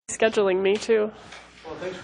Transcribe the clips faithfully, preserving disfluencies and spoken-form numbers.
Scheduling me too. Well, thanks.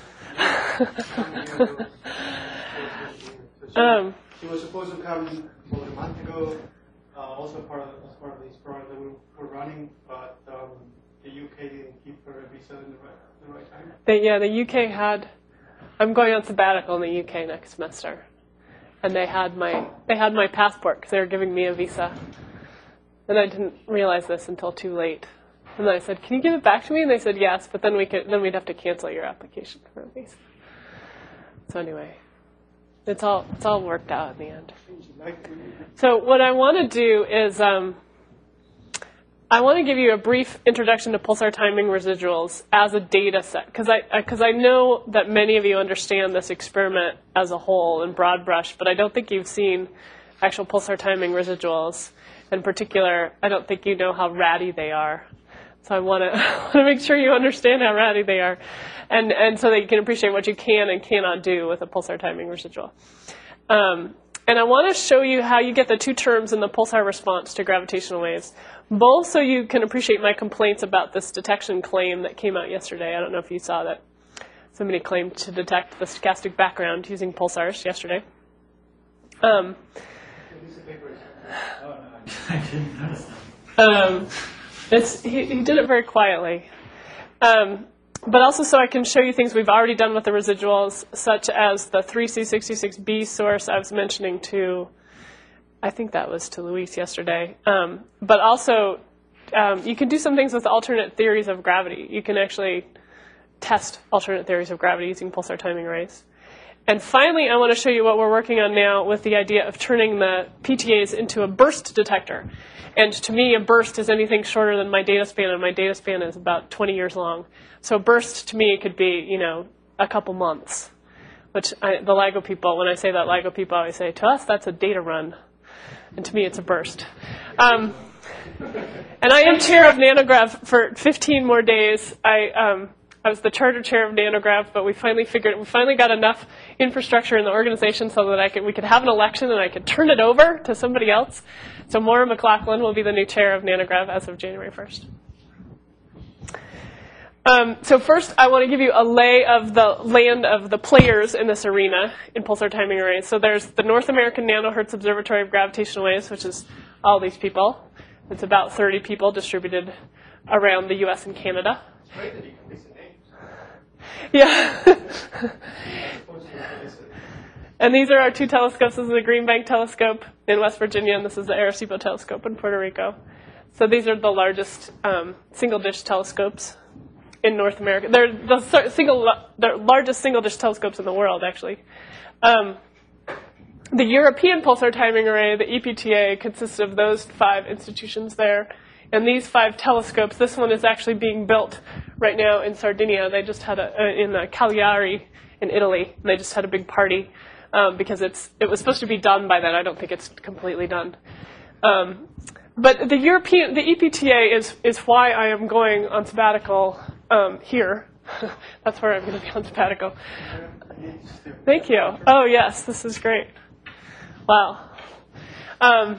um, she was supposed to come over a month ago, uh, also part of as part of this program that we were running, but um, the U K didn't keep her visa in the right, the right time. They, yeah, the U K had. I'm going on sabbatical in the U K next semester, and they had my they had my passport because they were giving me a visa, and I didn't realize this until too late. And then I said, "Can you give it back to me?" And they said, "Yes," but then we could then we'd have to cancel your application for a visa. So anyway, it's all it's all worked out in the end. So what I want to do is um, I want to give you a brief introduction to pulsar timing residuals as a data set, because I because I, I know that many of you understand this experiment as a whole in broad brush, but I don't think you've seen actual pulsar timing residuals. In particular, I don't think you know how ratty they are. So I want to want to make sure you understand how ratty they are, and and so that you can appreciate what you can and cannot do with a pulsar timing residual. Um, and I want to show you how you get the two terms in the pulsar response to gravitational waves, both so you can appreciate my complaints about this detection claim that came out yesterday. I don't know if you saw that somebody claimed to detect the stochastic background using pulsars yesterday. Um, I didn't notice that. Um, It's, he, he did it very quietly. Um, but also so I can show you things we've already done with the residuals, such as the three C sixty-six b source I was mentioning to, I think that was to Luis yesterday. Um, but also, um, you can do some things with alternate theories of gravity. You can actually test alternate theories of gravity using pulsar timing arrays. And finally, I want to show you what we're working on now with the idea of turning the P T As into a burst detector. And to me, a burst is anything shorter than my data span, and my data span is about twenty years long. So a burst, to me, could be, you know, a couple months, which I, the LIGO people, when I say that, LIGO people always say, to us, that's a data run. And to me, it's a burst. Um, and I am chair of Nanograv for fifteen more days. I, um, I was the charter chair of Nanograv, but we finally figured, we finally got enough infrastructure in the organization so that I could, we could have an election and I could turn it over to somebody else. So Maura McLaughlin will be the new chair of Nanograv as of January first. Um, so first, I want to give you a lay of the land of the players in this arena in pulsar timing arrays. So there's the North American Nanohertz Observatory of Gravitational Waves, which is all these people. It's about thirty people distributed around the U S and Canada. It's great that you can listen names. Yeah. And these are our two telescopes. This is the Green Bank Telescope in West Virginia, and this is the Arecibo Telescope in Puerto Rico. So these are the largest um, single-dish telescopes in North America. They're the single, the largest single-dish telescopes in the world, actually. Um, the European Pulsar Timing Array, the E P T A, consists of those five institutions there. And these five telescopes, this one is actually being built right now in Sardinia. They just had a, uh, in uh, Cagliari in Italy, and they just had a big party. Um, because it's it was supposed to be done by then. I don't think it's completely done. Um, but the European, the E P T A is is why I am going on sabbatical um, here. That's where I'm going to be on sabbatical. Thank you. Oh yes, this is great. Wow. Um,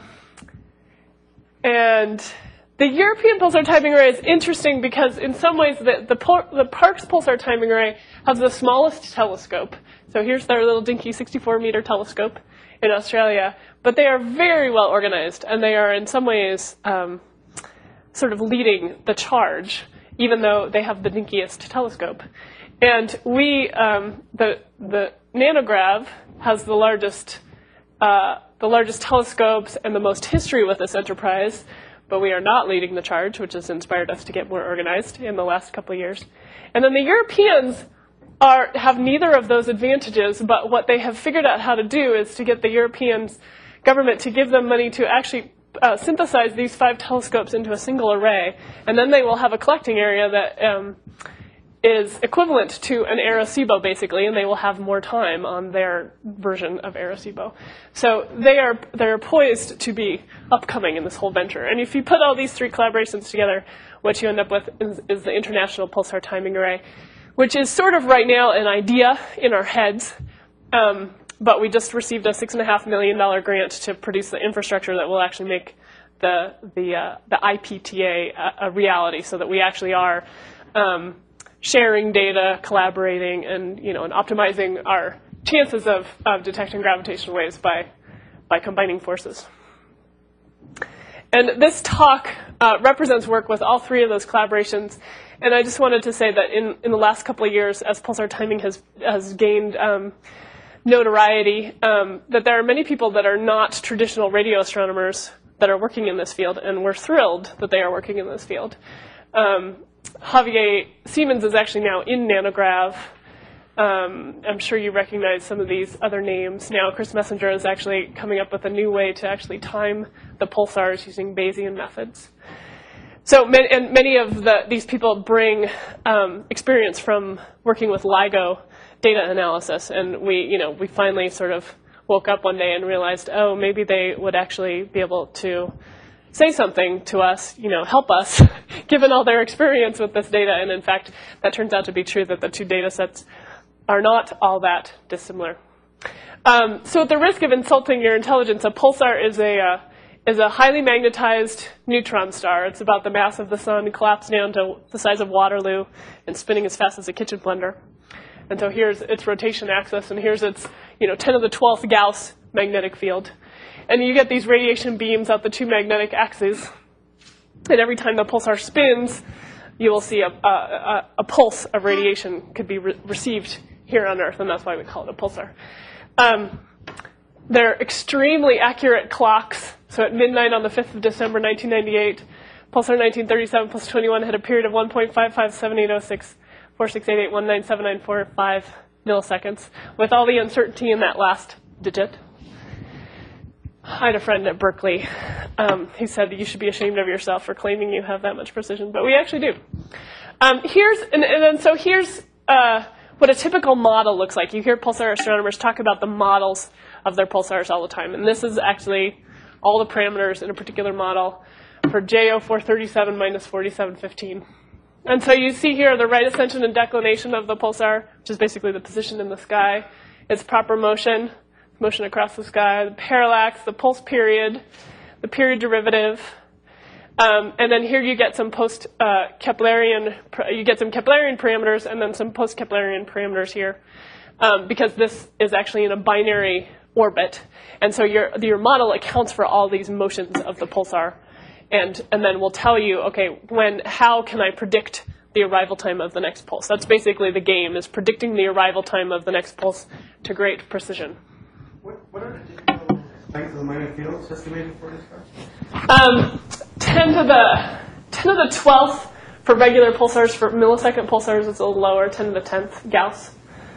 and the European Pulsar Timing Array is interesting because in some ways the the, the Parkes Pulsar Timing Array has the smallest telescope. So here's their little dinky sixty-four meter telescope in Australia. But they are very well organized, and they are in some ways um, sort of leading the charge, even though they have the dinkiest telescope. And we, um, the the Nanograv has the largest uh, the largest telescopes and the most history with this enterprise, but we are not leading the charge, which has inspired us to get more organized in the last couple of years. And then the Europeans Are, have neither of those advantages, but what they have figured out how to do is to get the European government to give them money to actually uh, synthesize these five telescopes into a single array, and then they will have a collecting area that um, is equivalent to an Arecibo, basically, and they will have more time on their version of Arecibo. So they are they're poised to be upcoming in this whole venture. And if you put all these three collaborations together, what you end up with is, is the International Pulsar Timing Array, which is sort of right now an idea in our heads, um, but we just received a six and a half million dollar grant to produce the infrastructure that will actually make the the uh, the I P T A a, a reality, so that we actually are um, sharing data, collaborating, and you know, and optimizing our chances of, of detecting gravitational waves by by combining forces. And this talk uh, represents work with all three of those collaborations. And I just wanted to say that in, in the last couple of years, as pulsar timing has has gained um, notoriety, um, that there are many people that are not traditional radio astronomers that are working in this field, and we're thrilled that they are working in this field. Um, Javier Siemens is actually now in Nanograv. Um, I'm sure you recognize some of these other names. Now Chris Messenger is actually coming up with a new way to actually time the pulsars using Bayesian methods. So, and many of the, these people bring um, experience from working with LIGO data analysis, and we, you know, we finally sort of woke up one day and realized, oh, maybe they would actually be able to say something to us, you know, help us, given all their experience with this data. And in fact, that turns out to be true, that the two data sets are not all that dissimilar. Um, so at the risk of insulting your intelligence, a pulsar is a uh, is a highly magnetized neutron star. It's about the mass of the sun, collapsed down to the size of Waterloo, and spinning as fast as a kitchen blender. And so here's its rotation axis, and here's its, you know, ten to the twelfth Gauss magnetic field. And you get these radiation beams out the two magnetic axes. And every time the pulsar spins, you will see a, a, a pulse of radiation could be re received here on Earth, and that's why we call it a pulsar. Um, they're extremely accurate clocks. So at midnight on the fifth of December, nineteen ninety-eight, pulsar nineteen thirty-seven plus twenty-one had a period of one point five five seven eight zero six four six eight eight one nine seven nine four five milliseconds, with all the uncertainty in that last digit. I had a friend at Berkeley. Um, he said you should be ashamed of yourself for claiming you have that much precision, but we actually do. Um, here's and, and then so here's uh, what a typical model looks like. You hear pulsar astronomers talk about the models of their pulsars all the time, and this is actually all the parameters in a particular model for J O four thirty-seven minus forty-seven fifteen. And so you see here the right ascension and declination of the pulsar, which is basically the position in the sky, its proper motion, motion across the sky, the parallax, the pulse period, the period derivative. Um, and then here you get some post uh, Keplerian, you get some Keplerian parameters, and then some post Keplerian parameters here, um, because this is actually in a binary orbit. And so your, your model accounts for all these motions of the pulsar. And, and then we'll tell you, okay, when, how can I predict the arrival time of the next pulse? That's basically the game, is predicting the arrival time of the next pulse to great precision. What, what are the digital length of the magnetic fields estimated for this guy? Um, ten to the ten to the twelfth for regular pulsars. For millisecond pulsars, it's a little lower, ten to the tenth Gauss.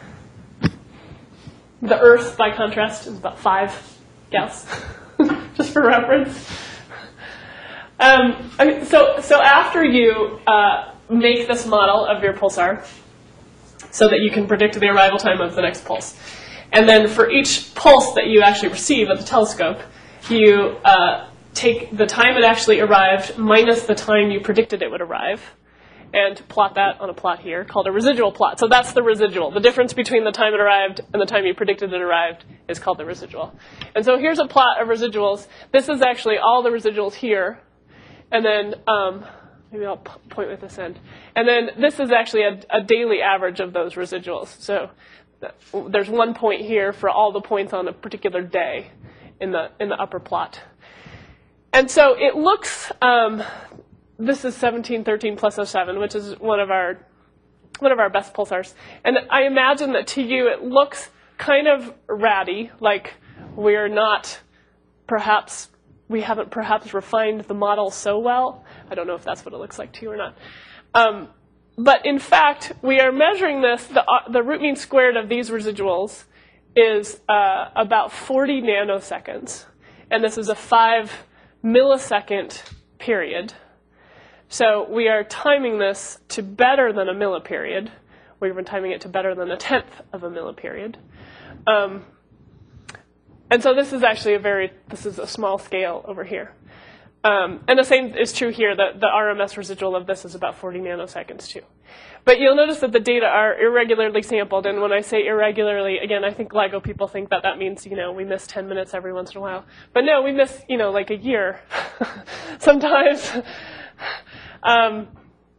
The Earth, by contrast, is about five Gauss, just for reference. Um, okay, so, so after you uh, make this model of your pulsar, so that you can predict the arrival time of the next pulse, and then for each pulse that you actually receive at the telescope, you uh, take the time it actually arrived minus the time you predicted it would arrive, and plot that on a plot here called a residual plot. So that's the residual. The difference between the time it arrived and the time you predicted it arrived is called the residual. And so here's a plot of residuals. This is actually all the residuals here. And then, um, maybe I'll point with this end. And then this is actually a, a daily average of those residuals. So there's one point here for all the points on a particular day in the, in the upper plot. And so it looks... Um, This is seventeen thirteen plus oh seven, which is one of our one of our best pulsars. And I imagine that to you it looks kind of ratty, like we're not perhaps, we haven't perhaps refined the model so well. I don't know if that's what it looks like to you or not. Um, but in fact, we are measuring this, the, uh, the root mean squared of these residuals is uh, about forty nanoseconds. And this is a five millisecond period. So we are timing this to better than a milliperiod. We've been timing it to better than a tenth of a milliperiod. Um, and so this is actually a very, this is a small scale over here. Um, and the same is true here. The, the R M S residual of this is about forty nanoseconds too. But you'll notice that the data are irregularly sampled. And when I say irregularly, again, I think LIGO people think that that means, you know, we miss ten minutes every once in a while. But no, we miss, you know, like a year sometimes. Um,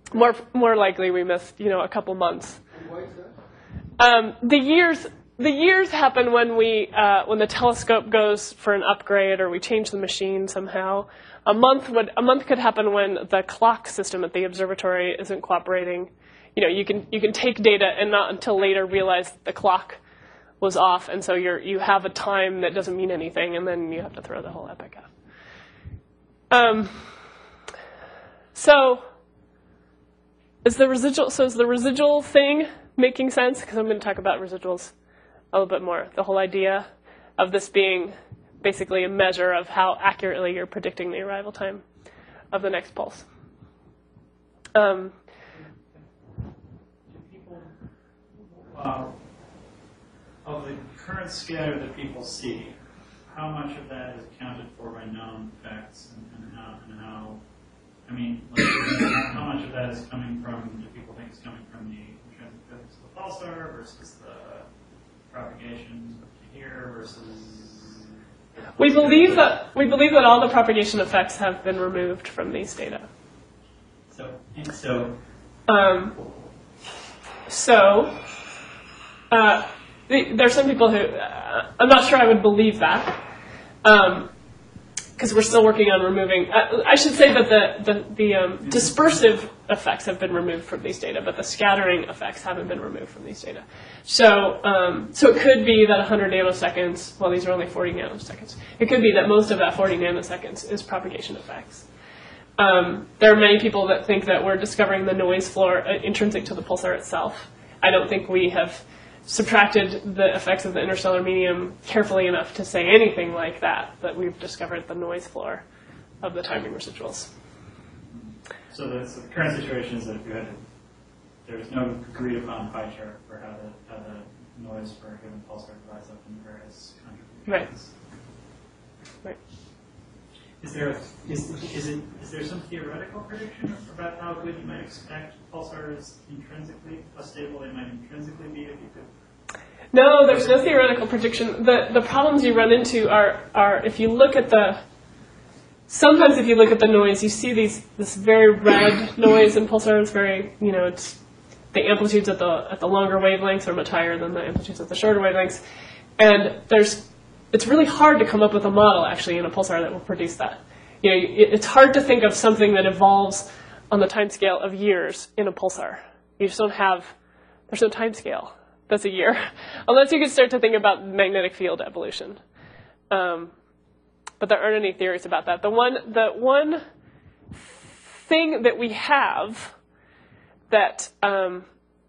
More more likely we missed, you know, a couple months. And why is that? Um, the years the years happen when we uh, when the telescope goes for an upgrade or we change the machine somehow. A month would a month could happen when the clock system at the observatory isn't cooperating. You know, you can you can take data and not until later realize that the clock was off, and so you're you have a time that doesn't mean anything, and then you have to throw the whole epoch out. Um. So. Is the residual so is the residual thing making sense? Because I'm going to talk about residuals a little bit more. The whole idea of this being basically a measure of how accurately you're predicting the arrival time of the next pulse. Um, Do people, uh, of the current scatter that people see, how much of that is accounted for by known effects, and, and how, and how, I mean, like, how much of that is coming from, do people think is coming from the intrinsic physics of the pulsar versus the propagation to here versus... we believe that we believe that all the propagation effects have been removed from these data. So, and so, Um, so, uh, the, there are some people who, uh, I'm not sure I would believe that, because um, we're still working on removing, uh, I should say that the, the, the um, dispersive effects have been removed from these data, but the scattering effects haven't been removed from these data. So, um, so it could be that one hundred nanoseconds, well, these are only forty nanoseconds, it could be that most of that forty nanoseconds is propagation effects. Um, there are many people that think that we're discovering the noise floor uh, intrinsic to the pulsar itself. I don't think we have subtracted the effects of the interstellar medium carefully enough to say anything like that, that we've discovered the noise floor of the timing residuals. so the, so the current situation is that if you had, there's no agreed upon pie chart for how the, how the noise for a given pulsar divides up into various contributions. Right. Right. Is there a, is, is it is there some theoretical prediction about how good you might expect pulsars intrinsically, how stable they might intrinsically be if you could? No, there's no theoretical prediction. The the problems you run into are are if you look at the sometimes if you look at the noise, you see these this very red noise in pulsars. Very you know it's the amplitudes at the at the longer wavelengths are much higher than the amplitudes at the shorter wavelengths, and there's it's really hard to come up with a model, actually, in a pulsar that will produce that. You know, it's hard to think of something that evolves on the time scale of years in a pulsar. You just don't have, there's no time scale that's a year, unless you can start to think about magnetic field evolution. Um, but there aren't any theories about that. The one, the one thing that we have that um,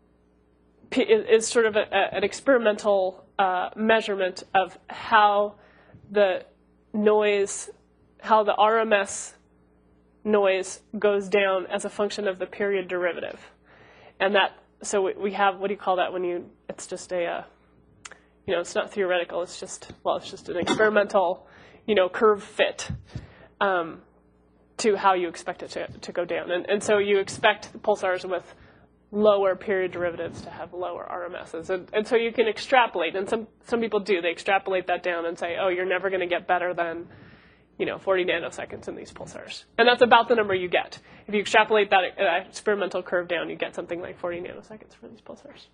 is, is sort of a, a, an experimental Uh, measurement of how the noise, how the R M S noise goes down as a function of the period derivative. And that, so we, we have, what do you call that when you, it's just a, uh, you know, it's not theoretical, it's just, well, it's just an experimental, you know, curve fit um, to how you expect it to, to go down. And, and so you expect the pulsars with lower period derivatives to have lower R M Ss. And, and so you can extrapolate, and some, some people do. They extrapolate that down and say, oh, you're never going to get better than, you know, forty nanoseconds in these pulsars. And that's about the number you get. If you extrapolate that uh, experimental curve down, you get something like forty nanoseconds for these pulsars.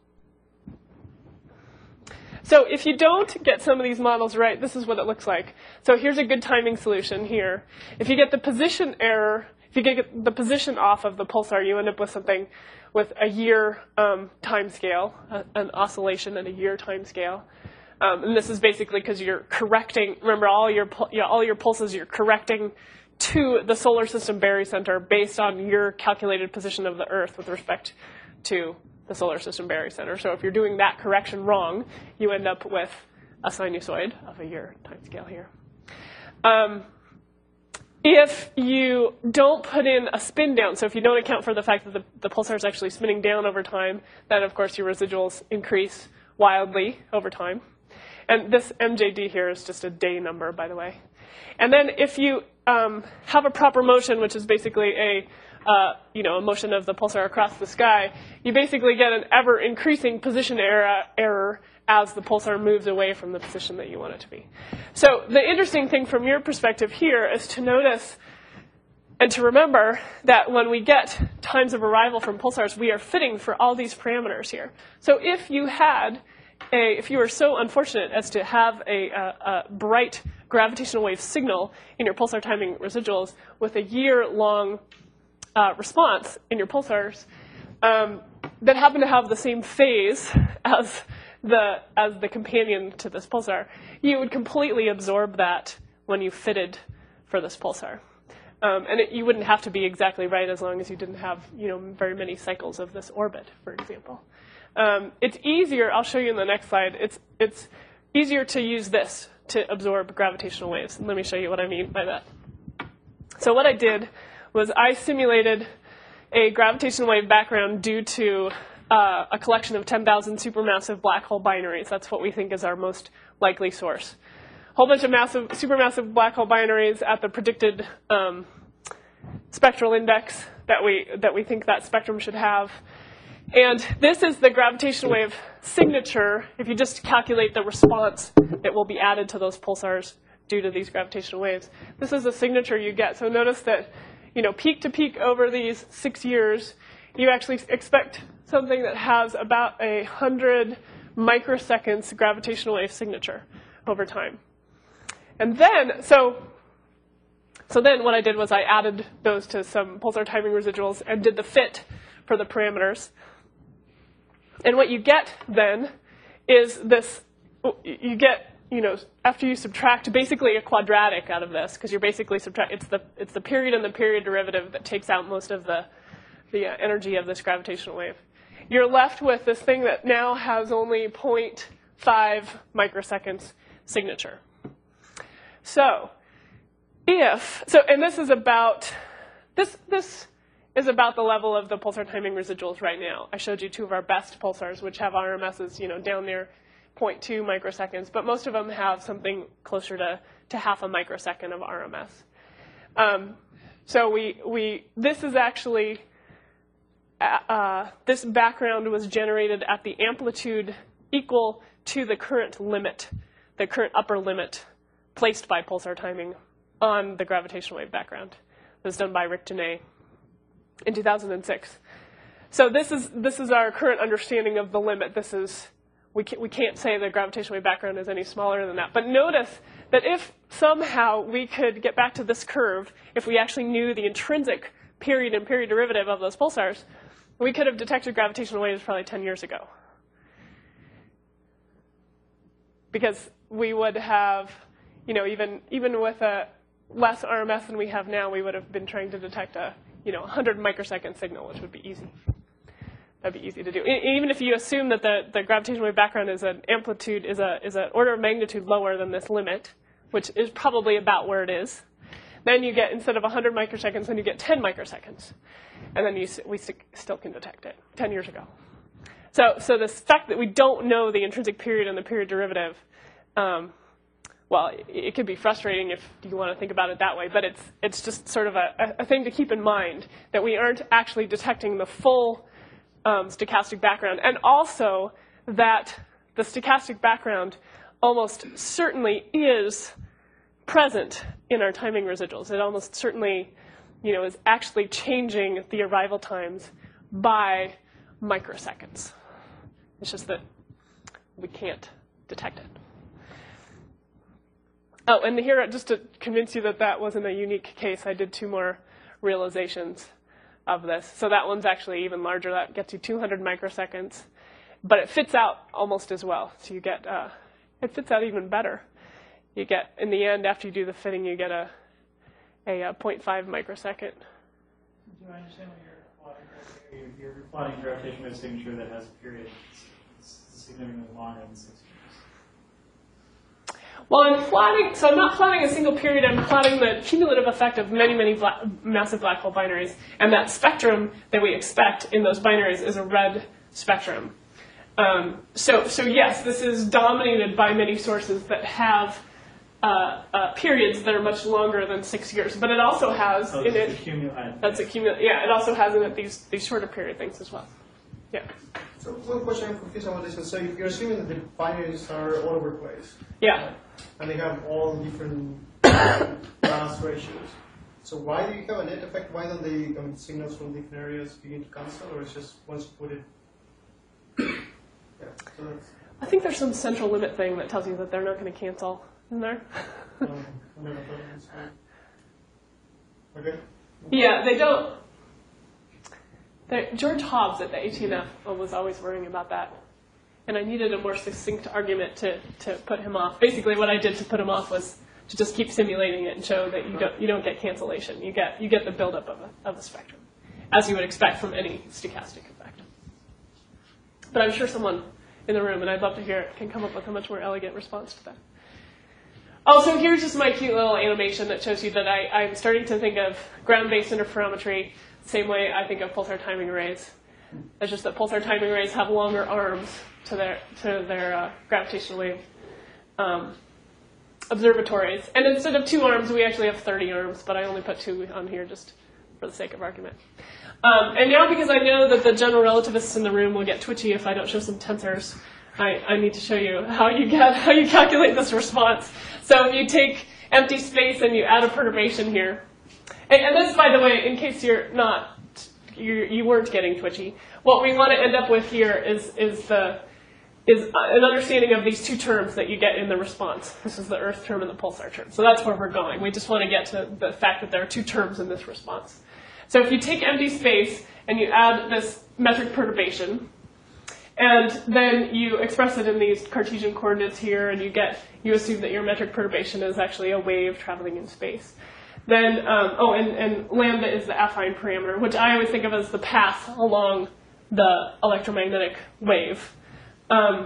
So if you don't get some of these models right, this is what it looks like. So here's a good timing solution here. If you get the position error, if you get the position off of the pulsar, you end up with something with a year um, time scale, a, an oscillation at a year time scale. Um, and this is basically because you're correcting, remember all your, you know, all your pulses you're correcting to the solar system barycenter based on your calculated position of the Earth with respect to the solar system barycenter. So if you're doing that correction wrong, you end up with a sinusoid of a year time scale here. Um, If you don't put in a spin down, so if you don't account for the fact that the, the pulsar is actually spinning down over time, then of course your residuals increase wildly over time. And this M J D here is just a day number, by the way. And then if you um, have a proper motion, which is basically a uh, you know a motion of the pulsar across the sky, you basically get an ever increasing position error, error as the pulsar moves away from the position that you want it to be. So the interesting thing from your perspective here is to notice and to remember that when we get times of arrival from pulsars, we are fitting for all these parameters here. So if you had a, if you were so unfortunate as to have a, a, a bright gravitational wave signal in your pulsar timing residuals with a year-long uh, response in your pulsars um, that happen to have the same phase as the as the companion to this pulsar, you would completely absorb that when you fitted for this pulsar. Um, and it, you wouldn't have to be exactly right as long as you didn't have, you know, very many cycles of this orbit, for example. Um, it's easier, I'll show you in the next slide, it's, it's easier to use this to absorb gravitational waves. And let me show you what I mean by that. So what I did was I simulated a gravitational wave background due to uh, a collection of ten thousand supermassive black hole binaries. That's what we think is our most likely source. A whole bunch of massive, supermassive black hole binaries at the predicted um, spectral index that we, that we think that spectrum should have. And this is the gravitational wave signature. If you just calculate the response that will be added to those pulsars due to these gravitational waves, this is the signature you get. So notice that, you know, peak to peak over these six years, you actually expect something that has about a hundred microseconds gravitational wave signature over time. And then, so, so then what I did was I added those to some pulsar timing residuals and did the fit for the parameters. And what you get then is this, you get, you know, after you subtract basically a quadratic out of this, because you're basically subtract, it's the, it's the period and the period derivative that takes out most of the, the uh, energy of this gravitational wave. You're left with this thing that now has only zero point five microseconds signature. So if, so, and this is about, this, this is about the level of the pulsar timing residuals right now. I showed you two of our best pulsars, which have R M Ss, you know, down near zero point two microseconds, but most of them have something closer to, to half a microsecond of R M S. Um, so we, we, this is actually, uh, this background was generated at the amplitude equal to the current limit, the current upper limit placed by pulsar timing on the gravitational wave background. It was done by Rick Denay in two thousand six. So this is, this is our current understanding of the limit. This is, we can't, we can't say the gravitational wave background is any smaller than that. But notice that if somehow we could get back to this curve, if we actually knew the intrinsic period and period derivative of those pulsars, we could have detected gravitational waves probably ten years ago. Because we would have, you know, even, even with a less R M S than we have now, we would have been trying to detect a, you know, one hundred microsecond signal, which would be easy. That'd be easy to do. E- even if you assume that the, the gravitational wave background is an amplitude, is a is an order of magnitude lower than this limit, which is probably about where it is, then you get, instead of one hundred microseconds, then you get ten microseconds. And then you, we st- still can detect it ten years ago. So, so this fact that we don't know the intrinsic period and the period derivative, um, well, it, it could be frustrating if you want to think about it that way, but it's, it's just sort of a, a thing to keep in mind, that we aren't actually detecting the full um, stochastic background, and also that the stochastic background almost certainly is present in our timing residuals. It almost certainly, you know, is actually changing the arrival times by microseconds. It's just that we can't detect it. Oh, and here, just to convince you that that wasn't a unique case, I did two more realizations of this. So that one's actually even larger. That gets you two hundred microseconds. But it fits out almost as well. So you get, uh, it fits out even better. You get, in the end, after you do the fitting, you get a, a, a zero point five microsecond. Do I understand what you're plotting right here? You're, you're plotting gravitational wave signature that has a period significantly longer than six years. Well, I'm plotting, so I'm not plotting a single period, I'm plotting the cumulative effect of many, many black, massive black hole binaries. And that spectrum that we expect in those binaries is a red spectrum. Um, so, so yes, this is dominated by many sources that have uh, uh, periods that are much longer than six years. But it also has oh, in it, accumulate. that's accumulate, yeah, it also has in it these, these shorter period things as well. Yeah. So one question I'm confused about this is, so you're assuming that the binaries are all over the place. Yeah. And they have all different mass ratios. So why do you have a net effect? Why don't the I mean, signals from different areas begin to cancel, or it's just once you put it? Yeah. So that's. I think there's some central limit thing that tells you that they're not going to cancel, isn't there? um, I never thought of this one. Okay. Yeah, they don't. They, George Hobbs at the A T N F was always worrying about that. And I needed a more succinct argument to, to put him off. Basically, what I did to put him off was to just keep simulating it and show that you don't you don't get cancellation. You get you get the buildup of a of a spectrum, as you would expect from any stochastic effect. But I'm sure someone in the room, and I'd love to hear it, can come up with a much more elegant response to that. Also, here's just my cute little animation that shows you that I, I'm starting to think of ground-based interferometry the same way I think of pulsar timing arrays. It's just that pulsar timing arrays have longer arms to their to their uh, gravitational wave um, observatories. And instead of two arms, we actually have thirty arms, but I only put two on here just for the sake of argument. Um, and now, because I know that the general relativists in the room will get twitchy if I don't show some tensors, I, I need to show you how you get how you calculate this response. So if you take empty space and you add a perturbation here, and, and this, by the way, in case you're not you you weren't getting twitchy, what we want to end up with here is is the is an understanding of these two terms that you get in the response. This is the Earth term and the pulsar term. So that's where we're going. We just want to get to the fact that there are two terms in this response. So if you take empty space and you add this metric perturbation, and then you express it in these Cartesian coordinates here, and you get you assume that your metric perturbation is actually a wave traveling in space. Then, um, oh, and, and lambda is the affine parameter, which I always think of as the path along the electromagnetic wave. Um,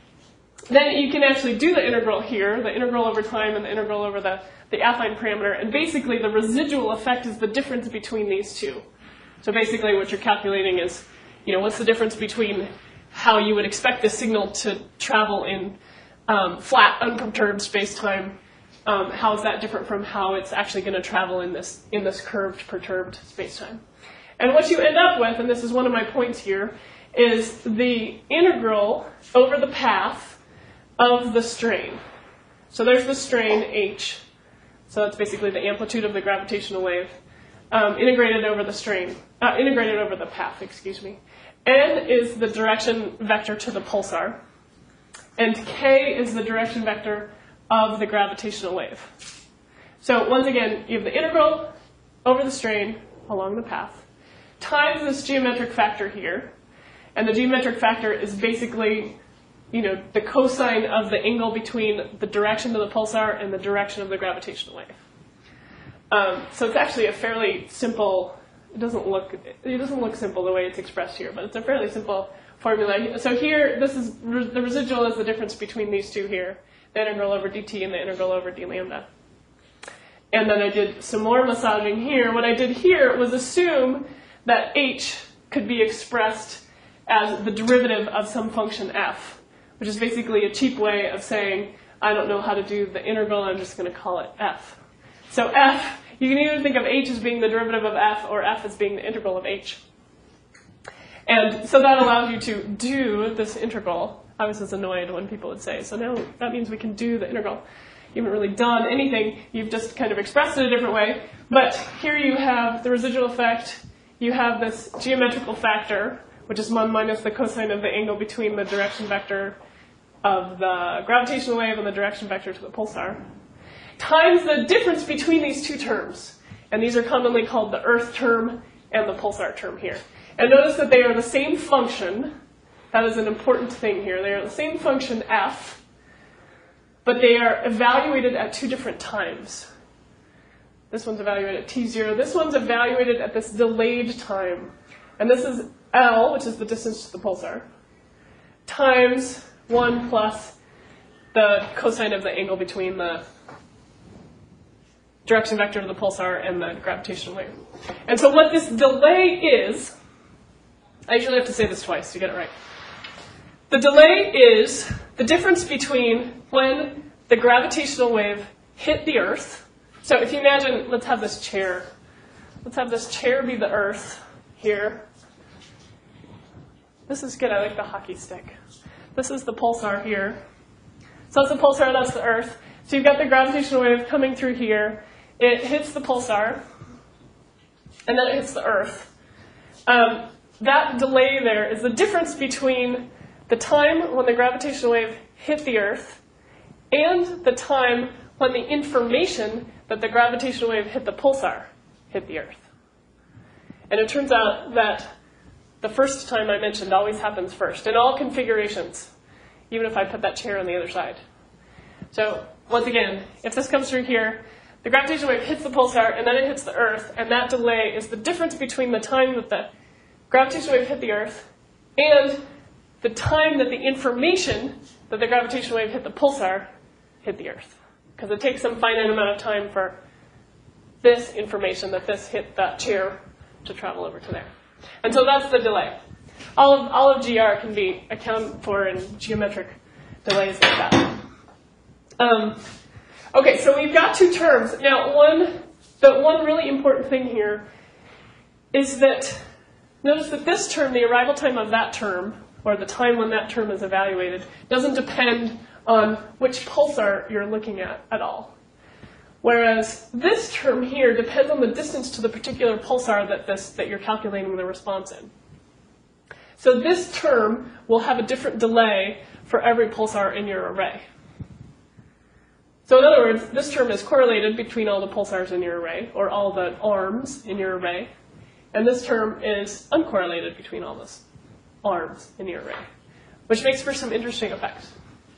then you can actually do the integral here, the integral over time and the integral over the, the affine parameter, and basically the residual effect is the difference between these two. So basically what you're calculating is, you know, what's the difference between how you would expect the signal to travel in um, flat, unperturbed space-time. Um, how is that different from how it's actually going to travel in this in this curved, perturbed space-time? And what you end up with, and this is one of my points here, is the integral over the path of the strain. So there's the strain, h. So that's basically the amplitude of the gravitational wave, um, integrated over the strain, uh, integrated over the path, excuse me. N is the direction vector to the pulsar, and k is the direction vector of the gravitational wave. So once again, you have the integral over the strain along the path, times this geometric factor here, and the geometric factor is basically, you know, the cosine of the angle between the direction of the pulsar and the direction of the gravitational wave. Um, so it's actually a fairly simple. It doesn't look it doesn't look simple the way it's expressed here, but it's a fairly simple formula. So here, this is the residual is the difference between these two here, the integral over dt and the integral over d lambda. And then I did some more massaging here. What I did here was assume that h could be expressed as the derivative of some function f, which is basically a cheap way of saying, I don't know how to do the integral, I'm just going to call it f. So f, you can either think of h as being the derivative of f, or f as being the integral of h. And so that allows you to do this integral. I was just annoyed when people would say, so now that means we can do the integral. You haven't really done anything. You've just kind of expressed it a different way. But here you have the residual effect. You have this geometrical factor, which is one minus the cosine of the angle between the direction vector of the gravitational wave and the direction vector to the pulsar, times the difference between these two terms. And these are commonly called the Earth term and the pulsar term here. And notice that they are the same function. That is an important thing here. They are the same function f, but they are evaluated at two different times. This one's evaluated at t zero. This one's evaluated at this delayed time. And this is L, which is the distance to the pulsar, times one plus the cosine of the angle between the direction vector of the pulsar and the gravitational wave. And so what this delay is, I usually have to say this twice to get it right. The delay is the difference between when the gravitational wave hit the Earth. So if you imagine, let's have this chair. Let's have this chair be the Earth here. This is good. I like the hockey stick. This is the pulsar here. So that's the pulsar, that's the Earth. So you've got the gravitational wave coming through here. It hits the pulsar. and then it hits the Earth. Um, that delay there is the difference between the time when the gravitational wave hit the Earth and the time when the information that the gravitational wave hit the pulsar hit the Earth. And it turns out that the first time I mentioned always happens first in all configurations, even if I put that chair on the other side. So once again, if this comes through here, the gravitational wave hits the pulsar and then it hits the Earth, and that delay is the difference between the time that the gravitational wave hit the Earth and the time that the information that the gravitational wave hit the pulsar hit the Earth. Because it takes some finite amount of time for this information that this hit that chair to travel over to there. And so that's the delay. All of, all of G R can be accounted for in geometric delays like that. Um, okay, so we've got two terms. Now, one, the one really important thing here is that, notice that this term, the arrival time of that term, or the time when that term is evaluated, doesn't depend on which pulsar you're looking at at all. Whereas this term here depends on the distance to the particular pulsar that, this, that you're calculating the response in. So this term will have a different delay for every pulsar in your array. So in other words, this term is correlated between all the pulsars in your array, or all the arms in your array, and this term is uncorrelated between all those arms in your array, which makes for some interesting effects.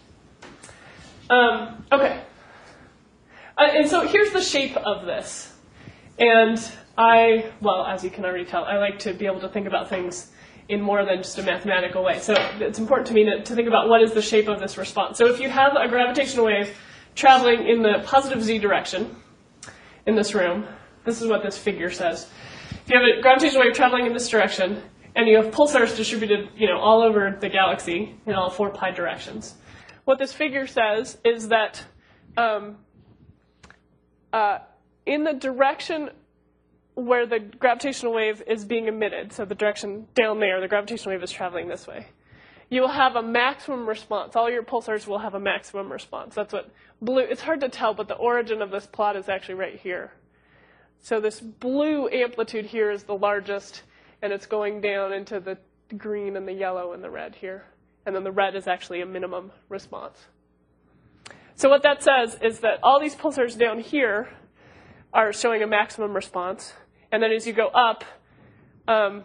Um, okay. Uh, and so here's the shape of this. And I, well, as you can already tell, I like to be able to think about things in more than just a mathematical way. So it's important to me to, to think about what is the shape of this response. So if you have a gravitational wave traveling in the positive z direction in this room, this is what this figure says. If you have a gravitational wave traveling in this direction, and you have pulsars distributed, you know, all over the galaxy in all four pi directions, what this figure says is that um, uh, in the direction where the gravitational wave is being emitted, so the direction down there, the gravitational wave is traveling this way, you will have a maximum response. All your pulsars will have a maximum response. That's what blue, it's hard to tell, but the origin of this plot is actually right here. So this blue amplitude here is the largest, and it's going down into the green and the yellow and the red here. And then the red is actually a minimum response. So what that says is that all these pulsars down here are showing a maximum response. And then as you go up um,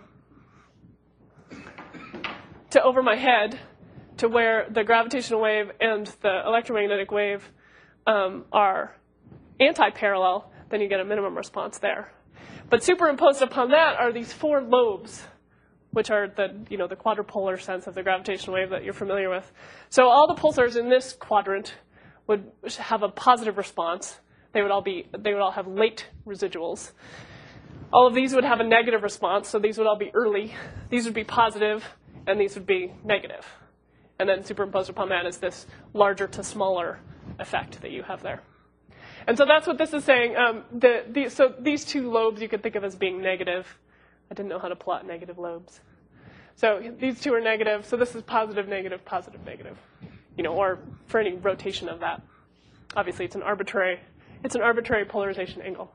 to over my head to where the gravitational wave and the electromagnetic wave um, are anti-parallel, then you get a minimum response there. But superimposed upon that are these four lobes, which are the, you know, the quadrupolar sense of the gravitational wave that you're familiar with. So all the pulsars in this quadrant would have a positive response. They would all be, they would all have late residuals. All of these would have a negative response, so these would all be early. These would be positive, and these would be negative. And then superimposed upon that is this larger to smaller effect that you have there. And so that's what this is saying. Um, the, the, so these two lobes you could think of as being negative. I didn't know how to plot negative lobes. So these two are negative, so this is positive, negative, positive, negative. You know, or for any rotation of that. Obviously, it's an arbitrary, it's an arbitrary polarization angle.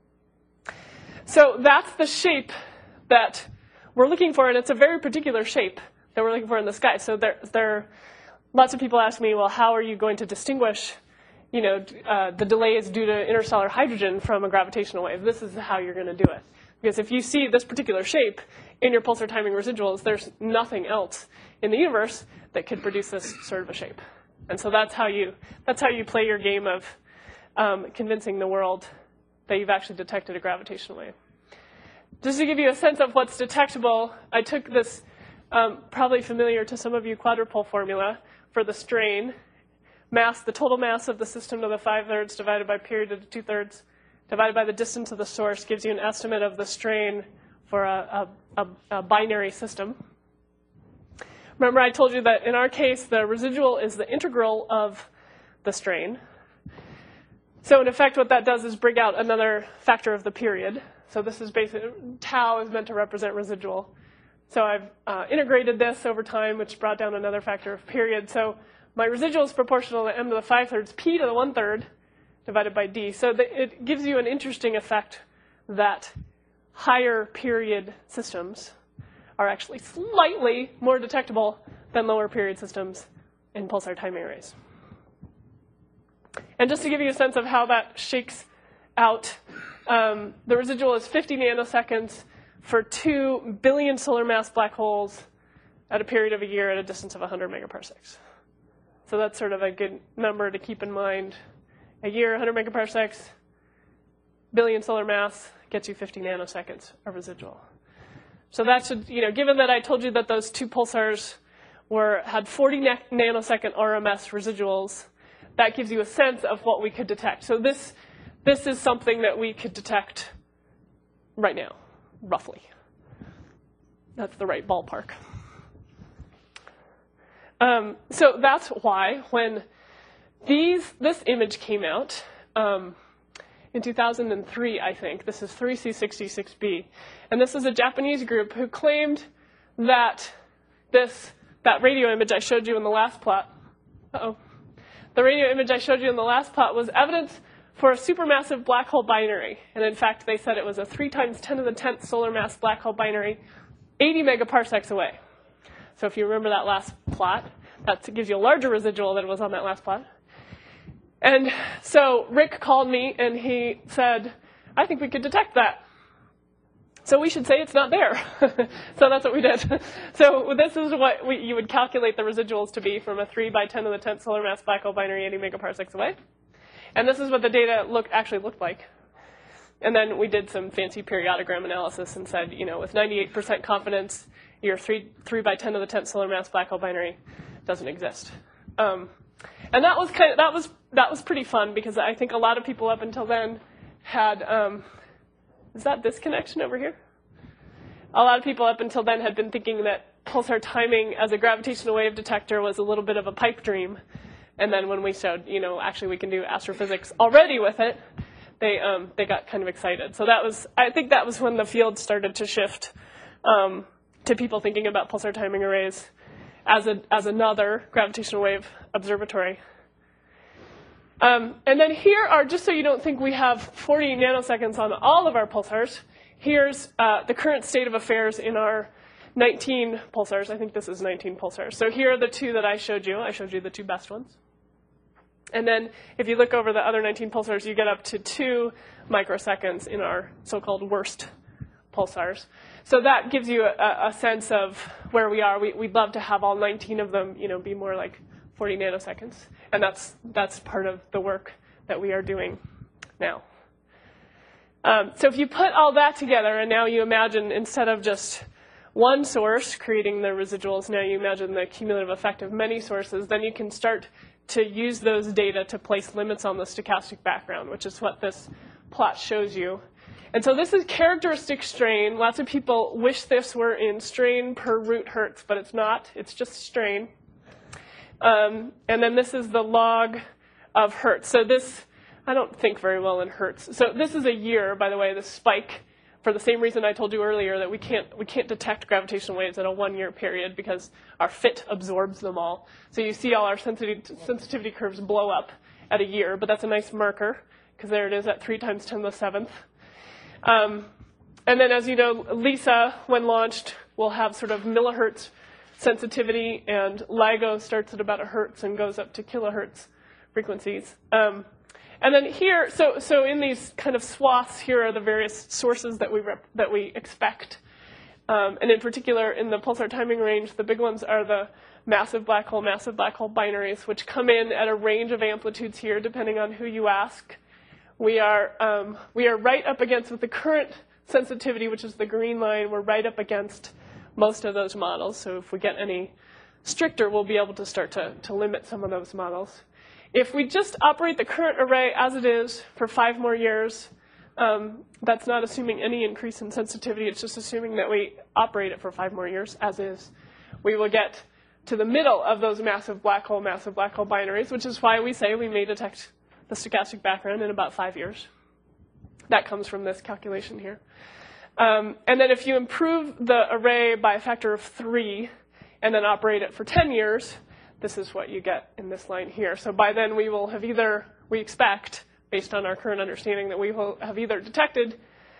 So that's the shape that we're looking for, and it's a very particular shape that we're looking for in the sky. So there, there, lots of people ask me, well, how are you going to distinguish, you know, uh, the delay is due to interstellar hydrogen from a gravitational wave? This is how you're going to do it. Because if you see this particular shape in your pulsar timing residuals, there's nothing else in the universe that could produce this sort of a shape. And so that's how you, that's how you play your game of um, convincing the world that you've actually detected a gravitational wave. Just to give you a sense of what's detectable, I took this um, probably familiar to some of you quadrupole formula for the strain. Mass, the total mass of the system to the five-thirds divided by period to the two-thirds divided by the distance of the source gives you an estimate of the strain for a, a, a, a binary system. Remember I told you that in our case, the residual is the integral of the strain. So in effect, what that does is bring out another factor of the period. So this is basically, tau is meant to represent residual. So I've uh, integrated this over time, which brought down another factor of period. So my residual is proportional to m to the five-thirds, p to the one-third, divided by d. So the, it gives you an interesting effect that higher period systems are actually slightly more detectable than lower period systems in pulsar timing arrays. And just to give you a sense of how that shakes out, um, the residual is fifty nanoseconds for two billion solar mass black holes at a period of a year at a distance of one hundred megaparsecs. So that's sort of a good number to keep in mind. A year, one hundred megaparsecs, billion solar mass gets you fifty nanoseconds of residual. So that should, you know, given that I told you that those two pulsars were had forty nanosecond R M S residuals, that gives you a sense of what we could detect. So this, this is something that we could detect right now, roughly. That's the right ballpark. Um, so that's why when these, this image came out um, in two thousand three, I think, this is three C sixty-six b, and this is a Japanese group who claimed that this, that radio image I showed you in the last plot, uh-oh, the radio image I showed you in the last plot was evidence for a supermassive black hole binary. And in fact, they said it was a three times ten to the tenth solar mass black hole binary, eighty megaparsecs away. So if you remember that last plot, that gives you a larger residual than was on that last plot. And so Rick called me and he said, I think we could detect that. So we should say it's not there. So that's what we did. So this is what we, you would calculate the residuals to be from a three by ten to the tenth solar mass black hole binary eighty megaparsecs away. And this is what the data look, actually looked like. And then we did some fancy periodogram analysis and said, you know, with ninety-eight percent confidence, your three, three by ten to the tenth solar mass black hole binary doesn't exist. Um, and that was kind of, that was that was pretty fun because I think a lot of people up until then had. Um, Is that this connection over here? A lot of people up until then had been thinking that pulsar timing as a gravitational wave detector was a little bit of a pipe dream. And then when we showed, you know, actually we can do astrophysics already with it, they um, they got kind of excited. So that was, I think that was when the field started to shift um, to people thinking about pulsar timing arrays as a as another gravitational wave observatory. Um, and then here are, just so you don't think we have forty nanoseconds on all of our pulsars, here's uh, the current state of affairs in our nineteen pulsars. I think this is nineteen pulsars. So here are the two that I showed you. I showed you the two best ones. And then if you look over the other nineteen pulsars, you get up to two microseconds in our so-called worst pulsars. So that gives you a, a sense of where we are. We, we'd love to have all nineteen of them, you know, be more like forty nanoseconds. And that's, that's part of the work that we are doing now. Um, so if you put all that together, and now you imagine instead of just one source creating the residuals, now you imagine the cumulative effect of many sources, then you can start to use those data to place limits on the stochastic background, which is what this plot shows you. And so this is characteristic strain. Lots of people wish this were in strain per root hertz, but it's not. It's just strain. Um, and then this is the log of hertz. So this, I don't think very well in hertz. So this is a year, by the way, this spike, for the same reason I told you earlier that we can't, we can't detect gravitational waves in a one-year period because our fit absorbs them all. So you see all our sensitivity, sensitivity curves blow up at a year, but that's a nice marker because there it is at three times ten to the seventh. Um, and then, as you know, LISA, when launched, will have sort of millihertz sensitivity, and LIGO starts at about a hertz and goes up to kilohertz frequencies. Um, and then here, so so in these kind of swaths, here are the various sources that we rep, that we expect. Um, and in particular, in the pulsar timing range, the big ones are the massive black hole, massive black hole binaries, which come in at a range of amplitudes here, depending on who you ask. We are um, we are right up against, with the current sensitivity, which is the green line, we're right up against most of those models. So if we get any stricter, we'll be able to start to, to limit some of those models. If we just operate the current array as it is for five more years, um, that's not assuming any increase in sensitivity. It's just assuming that we operate it for five more years as is. We will get to the middle of those massive black hole, massive black hole binaries, which is why we say we may detect the stochastic background in about five years. That comes from this calculation here. Um, and then if you improve the array by a factor of three and then operate it for ten years, this is what you get in this line here. So by then we will have either, we expect, based on our current understanding, that we will have either detected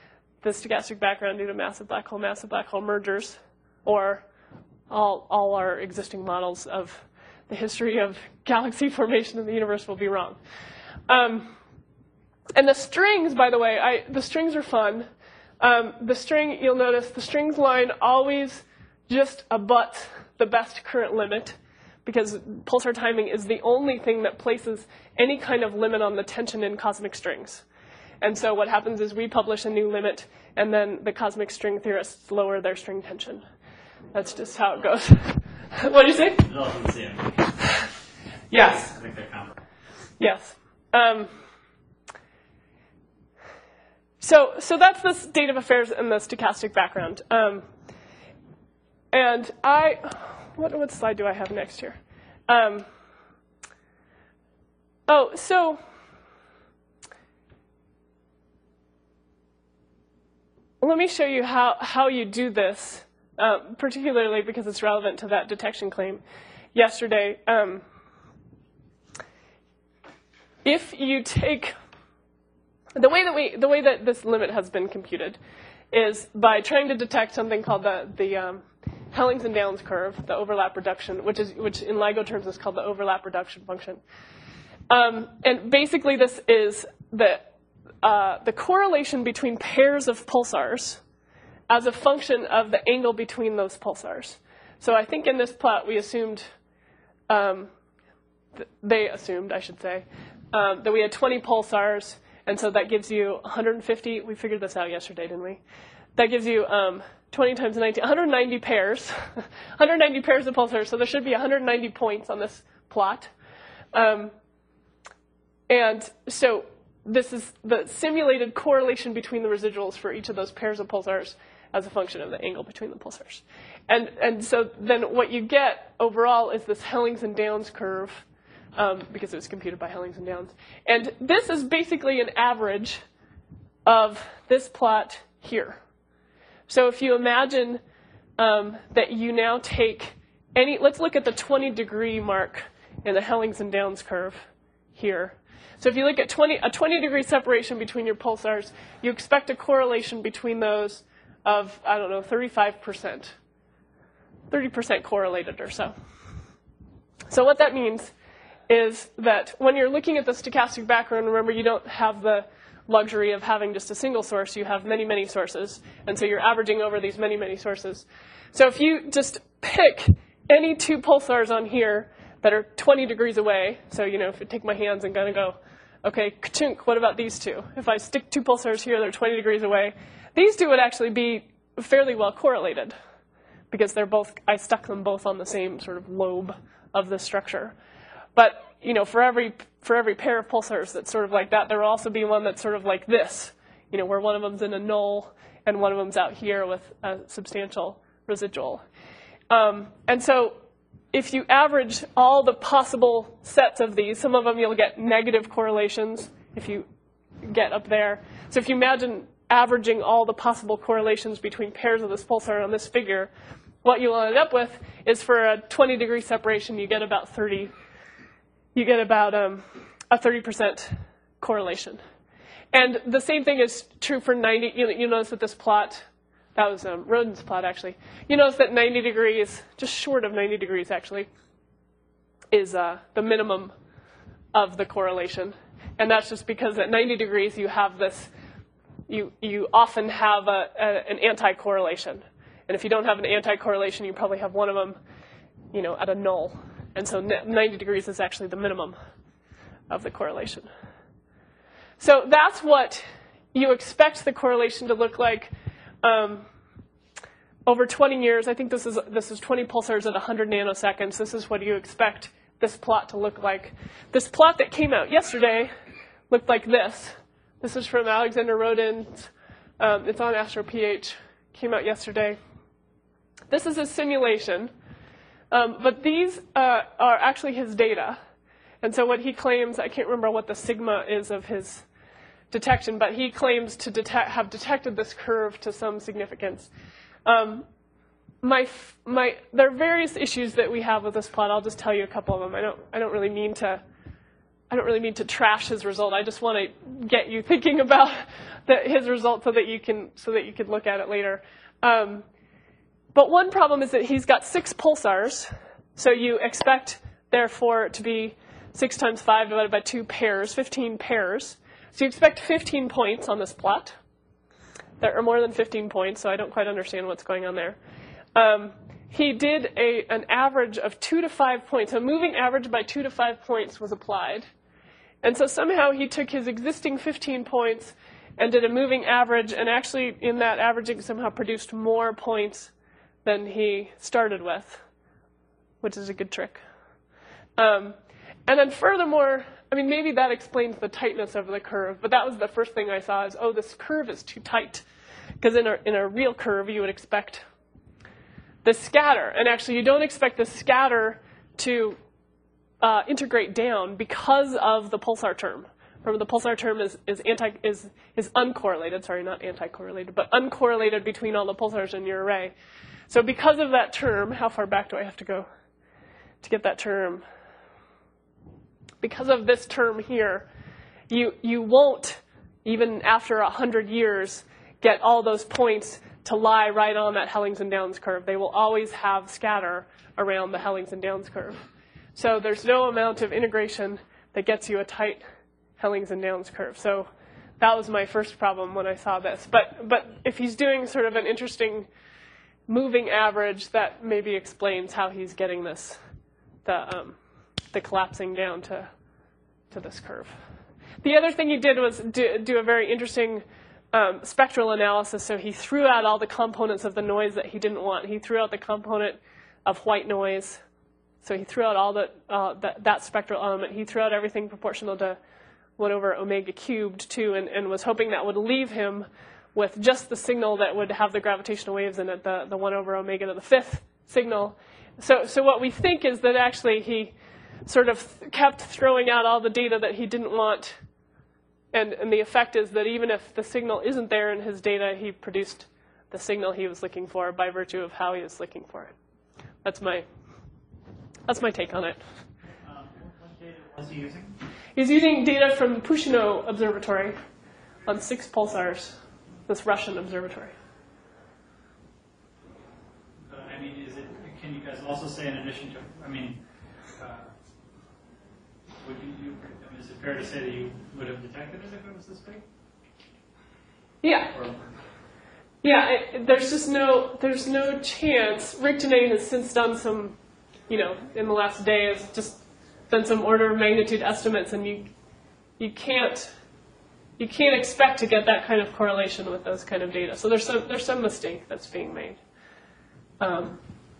the stochastic background due to massive black hole, massive black hole mergers, or all, all our existing models of the history of galaxy formation in the universe will be wrong. Um, and the strings, by the way, I, the strings are fun. Um, the string, you'll notice, the strings line always just abuts the best current limit, because pulsar timing is the only thing that places any kind of limit on the tension in cosmic strings. And so what happens is we publish a new limit, and then the cosmic string theorists lower their string tension. That's just how it goes. What did you say? It's also the same. Yes. I think they're comparable. Yes. Um, so, so that's the state of affairs in the stochastic background. Um, and I, what, what slide do I have next here? Um, oh, so let me show you how, how you do this, uh, particularly because it's relevant to that detection claim yesterday. Um, if you take the way that we, the way that this limit has been computed is by trying to detect something called the the um, Hellings and Downs curve, the overlap reduction, which is which in LIGO terms is called the overlap reduction function. Um, and basically, this is the uh, the correlation between pairs of pulsars as a function of the angle between those pulsars. So I think in this plot we assumed, um, th they assumed, I should say, um, that we had twenty pulsars, and so that gives you one hundred fifty. We figured this out yesterday, didn't we? That gives you um, twenty times nineteen, one hundred ninety pairs, one hundred ninety pairs of pulsars. So there should be one hundred ninety points on this plot. Um, and so this is the simulated correlation between the residuals for each of those pairs of pulsars as a function of the angle between the pulsars. And, and so then what you get overall is this Hellings and Downs curve, um, because it was computed by Hellings and Downs. And this is basically an average of this plot here. So if you imagine um, that you now take any, let's look at the twenty degree mark in the Hellings and Downs curve here. So if you look at twenty, a twenty degree separation between your pulsars, you expect a correlation between those of, I don't know, thirty-five percent, thirty percent correlated or so. So what that means is that when you're looking at the stochastic background, remember you don't have the luxury of having just a single source. You have many, many sources. And so you're averaging over these many, many sources. So if you just pick any two pulsars on here that are twenty degrees away, so, you know, if I take my hands and kind of go, okay, ka-chunk, what about these two? If I stick two pulsars here that are twenty degrees away, these two would actually be fairly well correlated because they're both, I stuck them both on the same sort of lobe of the structure. But, you know, for every for every pair of pulsars that's sort of like that, there will also be one that's sort of like this, you know, where one of them's in a null and one of them's out here with a substantial residual. Um, and so if you average all the possible sets of these, some of them you'll get negative correlations if you get up there. So if you imagine averaging all the possible correlations between pairs of this pulsar on this figure, what you'll end up with is for a twenty degree separation, you get about thirty. You get about um, a thirty percent correlation. And the same thing is true for ninety. You, you notice that this plot, that was um, Rodin's plot actually. You notice that ninety degrees, just short of ninety degrees actually, is uh, the minimum of the correlation. And that's just because at ninety degrees you have this, you, you often have a, a, an anti-correlation. And if you don't have an anti-correlation, you probably have one of them, you know, at a null. And so ninety degrees is actually the minimum of the correlation. So that's what you expect the correlation to look like um, over twenty years. I think this is this is twenty pulsars at one hundred nanoseconds. This is what you expect this plot to look like. This plot that came out yesterday looked like this. This is from Alexander Rodin. Um, it's on AstroPH. Came out yesterday. This is a simulation. Um, but these uh, are actually his data. And so what he claims, I can't remember what the sigma is of his detection, but he claims to detect, have detected this curve to some significance. Um, my, my, there are various issues that we have with this plot. I'll just tell you a couple of them. I don't, I don't really mean to I don't really mean to trash his result. I just want to get you thinking about the, his result so that you can so that you can look at it later. Um, but one problem is that he's got six pulsars, so you expect therefore to be six times five divided by two pairs, fifteen pairs. So you expect fifteen points on this plot. There are more than fifteen points, so I don't quite understand what's going on there. Um, he did a, an average of two to five points. A moving average by two to five points was applied. And so somehow he took his existing fifteen points and did a moving average, and actually in that averaging somehow produced more points than he started with, which is a good trick. Um, and then furthermore, I mean, maybe that explains the tightness of the curve, but that was the first thing I saw is, oh, this curve is too tight. Because in a, in a real curve, you would expect the scatter. And actually, you don't expect the scatter to uh, integrate down because of the pulsar term. Remember, the pulsar term is, is, anti, is, is uncorrelated. Sorry, not anti-correlated, but uncorrelated between all the pulsars in your array. So because of that term, how far back do I have to go to get that term? Because of this term here, you, you won't, even after one hundred years, get all those points to lie right on that Hellings and Downs curve. They will always have scatter around the Hellings and Downs curve. So there's no amount of integration that gets you a tight Hellings and Downs curve. So that was my first problem when I saw this. But, but if he's doing sort of an interesting moving average, that maybe explains how he's getting this, the, um, the collapsing down to, to this curve. The other thing he did was do, do a very interesting um, spectral analysis. So he threw out all the components of the noise that he didn't want. He threw out the component of white noise. So he threw out all the, uh, that, that spectral element. He threw out everything proportional to one over omega cubed, too, and, and was hoping that would leave him with just the signal that would have the gravitational waves in it, the, the one over omega to the fifth signal. So, so what we think is that actually he sort of kept throwing out all the data that he didn't want. And, and the effect is that even if the signal isn't there in his data, he produced the signal he was looking for by virtue of how he was looking for it. That's my, that's my take on it. Um, what data was he using? He's using data from Pushino Observatory on six pulsars, this Russian observatory. But, I mean, is it, can you guys also say in addition to, I mean, uh, would you, you, I mean, is it fair to say that you would have detected it if it was this big? Yeah. Or, Yeah, it, there's just no, there's no chance. Rick Denay has since done some, you know, in the last day has just done some order of magnitude estimates, and you, you can't, you can't expect to get that kind of correlation with those kind of data. So there's some, there's some mistake that's being made. Um,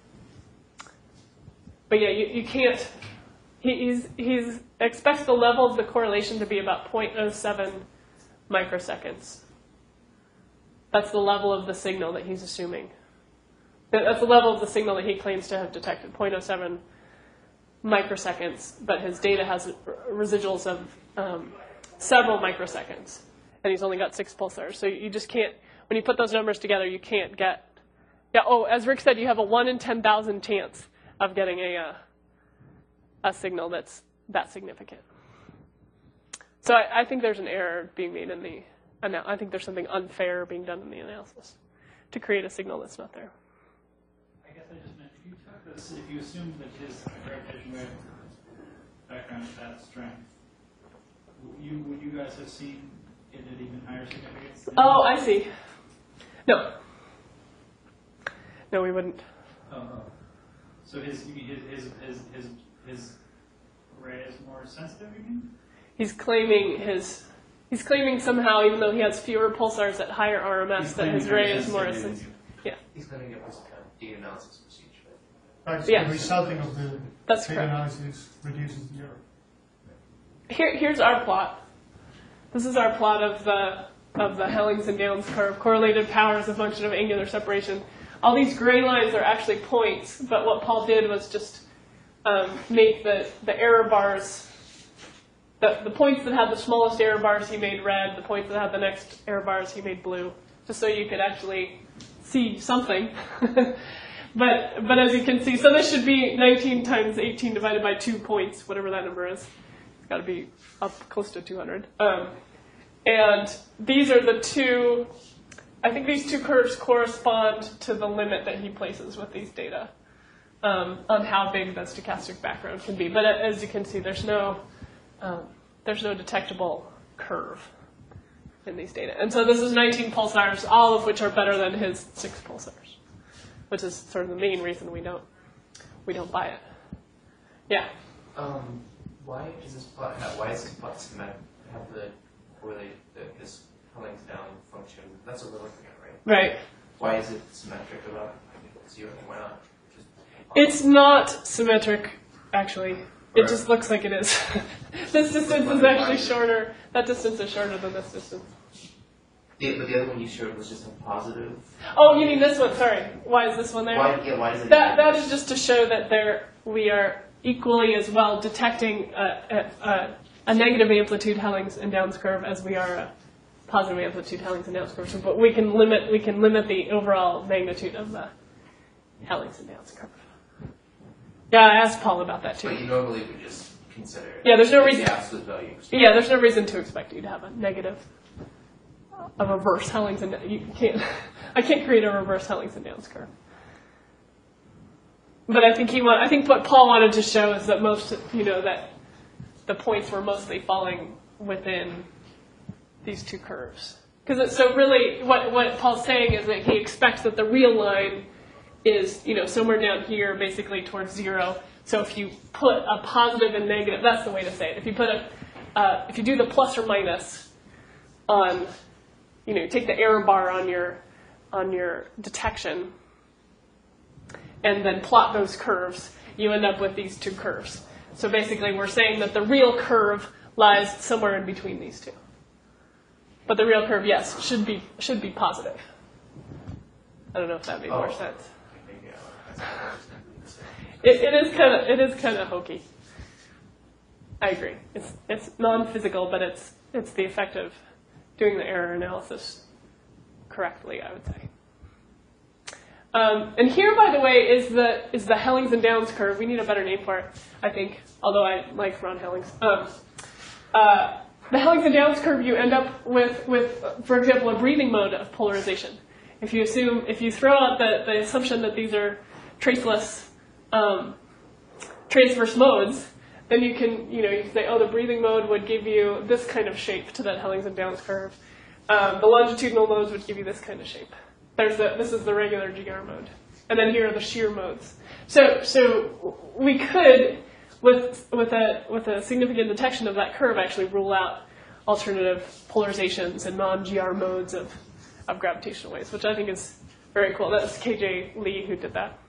but yeah, you, you can't. He, he's he's expects the level of the correlation to be about zero point zero seven microseconds. That's the level of the signal that he's assuming. That's the level of the signal that he claims to have detected, zero point zero seven microseconds, but his data has residuals of um, several microseconds, and he's only got six pulsars. So you just can't, when you put those numbers together, you can't get, yeah, oh, as Rick said, you have a one in ten thousand chance of getting a, uh, a signal that's that significant. So I, I think there's an error being made in the, I think there's something unfair being done in the analysis to create a signal that's not there. I guess I just meant, if you took this, if you assumed that his gravitational wave background is that strength, would you, would you guys have seen it at even higher significance? Oh, I see. No. No, we wouldn't. Oh, oh. So his, you mean his, his, his, his, his array is more sensitive, you mean? He's claiming his, he's claiming somehow, even though he has fewer pulsars at higher R M S, that his array is more sensitive. Yeah. He's going to get this kind of data analysis procedure. Right, so Yeah. the resulting of the That's data correct. analysis reduces the error. Here, here's our plot. This is our plot of the of the Hellings and Downs curve, correlated power as a function of angular separation. All these gray lines are actually points, but what Paul did was just um, make the, the error bars, the, the points that had the smallest error bars he made red, the points that had the next error bars he made blue, just so you could actually see something. but but as you can see, so this should be nineteen times eighteen divided by two points, whatever that number is. got to be up close to two hundred. Um, and these are the two, I think these two curves correspond to the limit that he places with these data um, on how big the stochastic background can be. But as you can see, there's no, um, there's no detectable curve in these data. And so this is nineteen pulsars, all of which are better than his six pulsars, which is sort of the main reason we don't we don't buy it. Yeah. Um, why is this plot? Have, why is this plot schematic have the correlate the, this Hellingsdown function? That's what we're looking at, right? Right. Why is it symmetric about zero? Why not? Just It's not symmetric, actually. It Right. just looks like it is. This distance is actually shorter. That distance is shorter than this distance. The, but the other one you showed was just a positive. Oh, you mean this one? Sorry. Why is this one there? Why? Yeah. Why is it? That that is just to show that there we are equally as well detecting a, a, a, a negative amplitude Hellings and Downs curve as we are a positive amplitude Hellings and Downs curve. So, but we can limit we can limit the overall magnitude of the Hellings and Downs curve. Yeah, I asked Paul about that too. But you normally would just consider. Yeah, there's no the reason- absolute value. Yeah, there's no reason to expect you to have a negative, a reverse Hellings and you can't. I can't create a reverse Hellings and Downs curve. But I think he want. I think what Paul wanted to show is that most, you know, that the points were mostly falling within these two curves. Because so really, what what Paul's saying is that he expects that the real line is, you know, somewhere down here, basically towards zero. So if you put a positive and negative, that's the way to say it. If you put a, uh, if you do the plus or minus on, you know, take the error bar on your on your detection, and then plot those curves, you end up with these two curves. So basically, we're saying that the real curve lies somewhere in between these two. But the real curve, yes, should be should be positive. I don't know if that made more Oh. sense. Maybe I- that's- It, it is kind of it is kind of hokey. I agree. It's it's non-physical, but it's it's the effect of doing the error analysis correctly, I would say. Um, and here, by the way, is the is the Hellings and Downs curve. We need a better name for it, I think. Although I like Ron Hellings. Um, uh, the Hellings and Downs curve, you end up with with, for example, a breathing mode of polarization. If you assume if you throw out the, the assumption that these are traceless um, transverse modes, then you can, you know, you can say, oh, the breathing mode would give you this kind of shape to that Hellings and Downs curve. Um, the longitudinal modes would give you this kind of shape. There's the, this is the regular G R mode. And then here are the shear modes. So, so we could, with, with, a, with a significant detection of that curve, actually rule out alternative polarizations and non-G R modes of, of gravitational waves, which I think is very cool. That was K J Lee who did that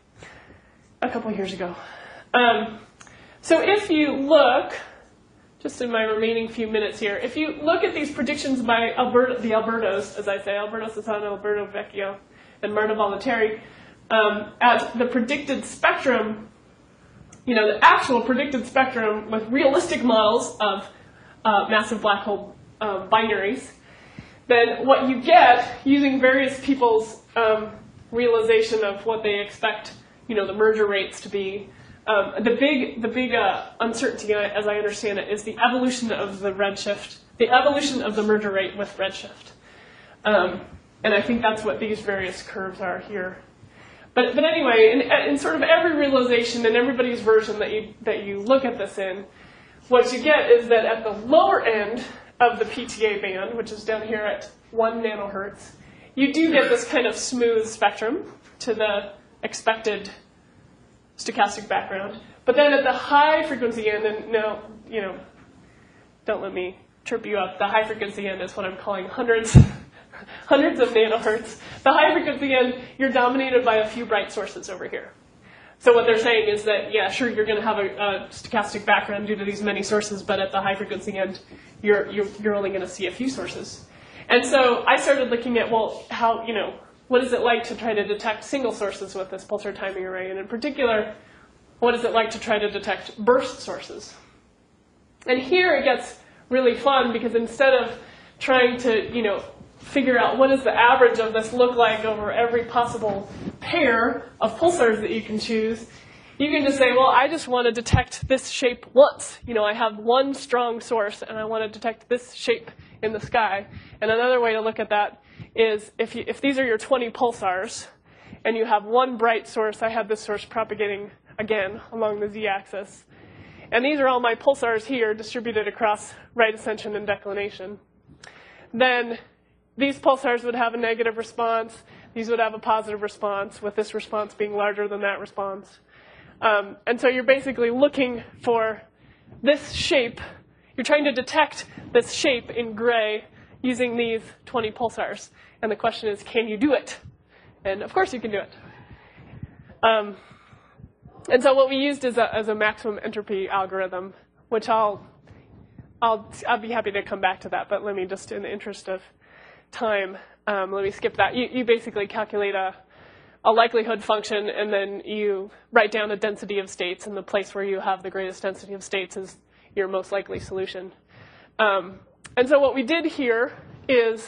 a couple years ago. Um, so if you look, just in my remaining few minutes here, if you look at these predictions by Alberto, the Albertos, as I say, Alberto Sassano, Alberto Vecchio, and Marta Bollettieri, um, at the predicted spectrum, you know, the actual predicted spectrum with realistic models of uh, massive black hole um, binaries, then what you get using various people's um, realization of what they expect, you know, the merger rates to be. Um, the big, the big uh, uncertainty, as I understand it, is the evolution of the redshift, the evolution of the merger rate with redshift. Um, and I think that's what these various curves are here. But, but anyway, in, in sort of every realization and everybody's version that you, that you look at this in, what you get is that at the lower end of the P T A band, which is down here at one nanohertz, you do get this kind of smooth spectrum to the expected stochastic background. But then at the high frequency end, and no, you know, don't let me trip you up, the high frequency end is what I'm calling hundreds, hundreds of nanohertz. The high frequency end, you're dominated by a few bright sources over here. So what they're saying is that, yeah, sure, you're going to have a, a stochastic background due to these many sources, but at the high frequency end, you're, you're, you're only going to see a few sources. And so I started looking at, well, how, you know, what is it like to try to detect single sources with this pulsar timing array? And in particular, what is it like to try to detect burst sources? And here it gets really fun because instead of trying to, you know, figure out what does the average of this look like over every possible pair of pulsars that you can choose, you can just say, well, I just want to detect this shape once. You know, I have one strong source, and I want to detect this shape in the sky. And another way to look at that is if, you, if these are your twenty pulsars, and you have one bright source, I have this source propagating, again, along the z-axis. And these are all my pulsars here distributed across right ascension and declination. Then these pulsars would have a negative response. These would have a positive response, with this response being larger than that response. Um, and so you're basically looking for this shape. You're trying to detect this shape in gray using these twenty pulsars. And the question is, can you do it? And of course you can do it. Um, and so what we used is a, as a maximum entropy algorithm, which I'll, I'll, I'll be happy to come back to that. But let me just, in the interest of time, um, let me skip that. You, you basically calculate a, a likelihood function, and then you write down a density of states, and the place where you have the greatest density of states is your most likely solution. Um, and so what we did here is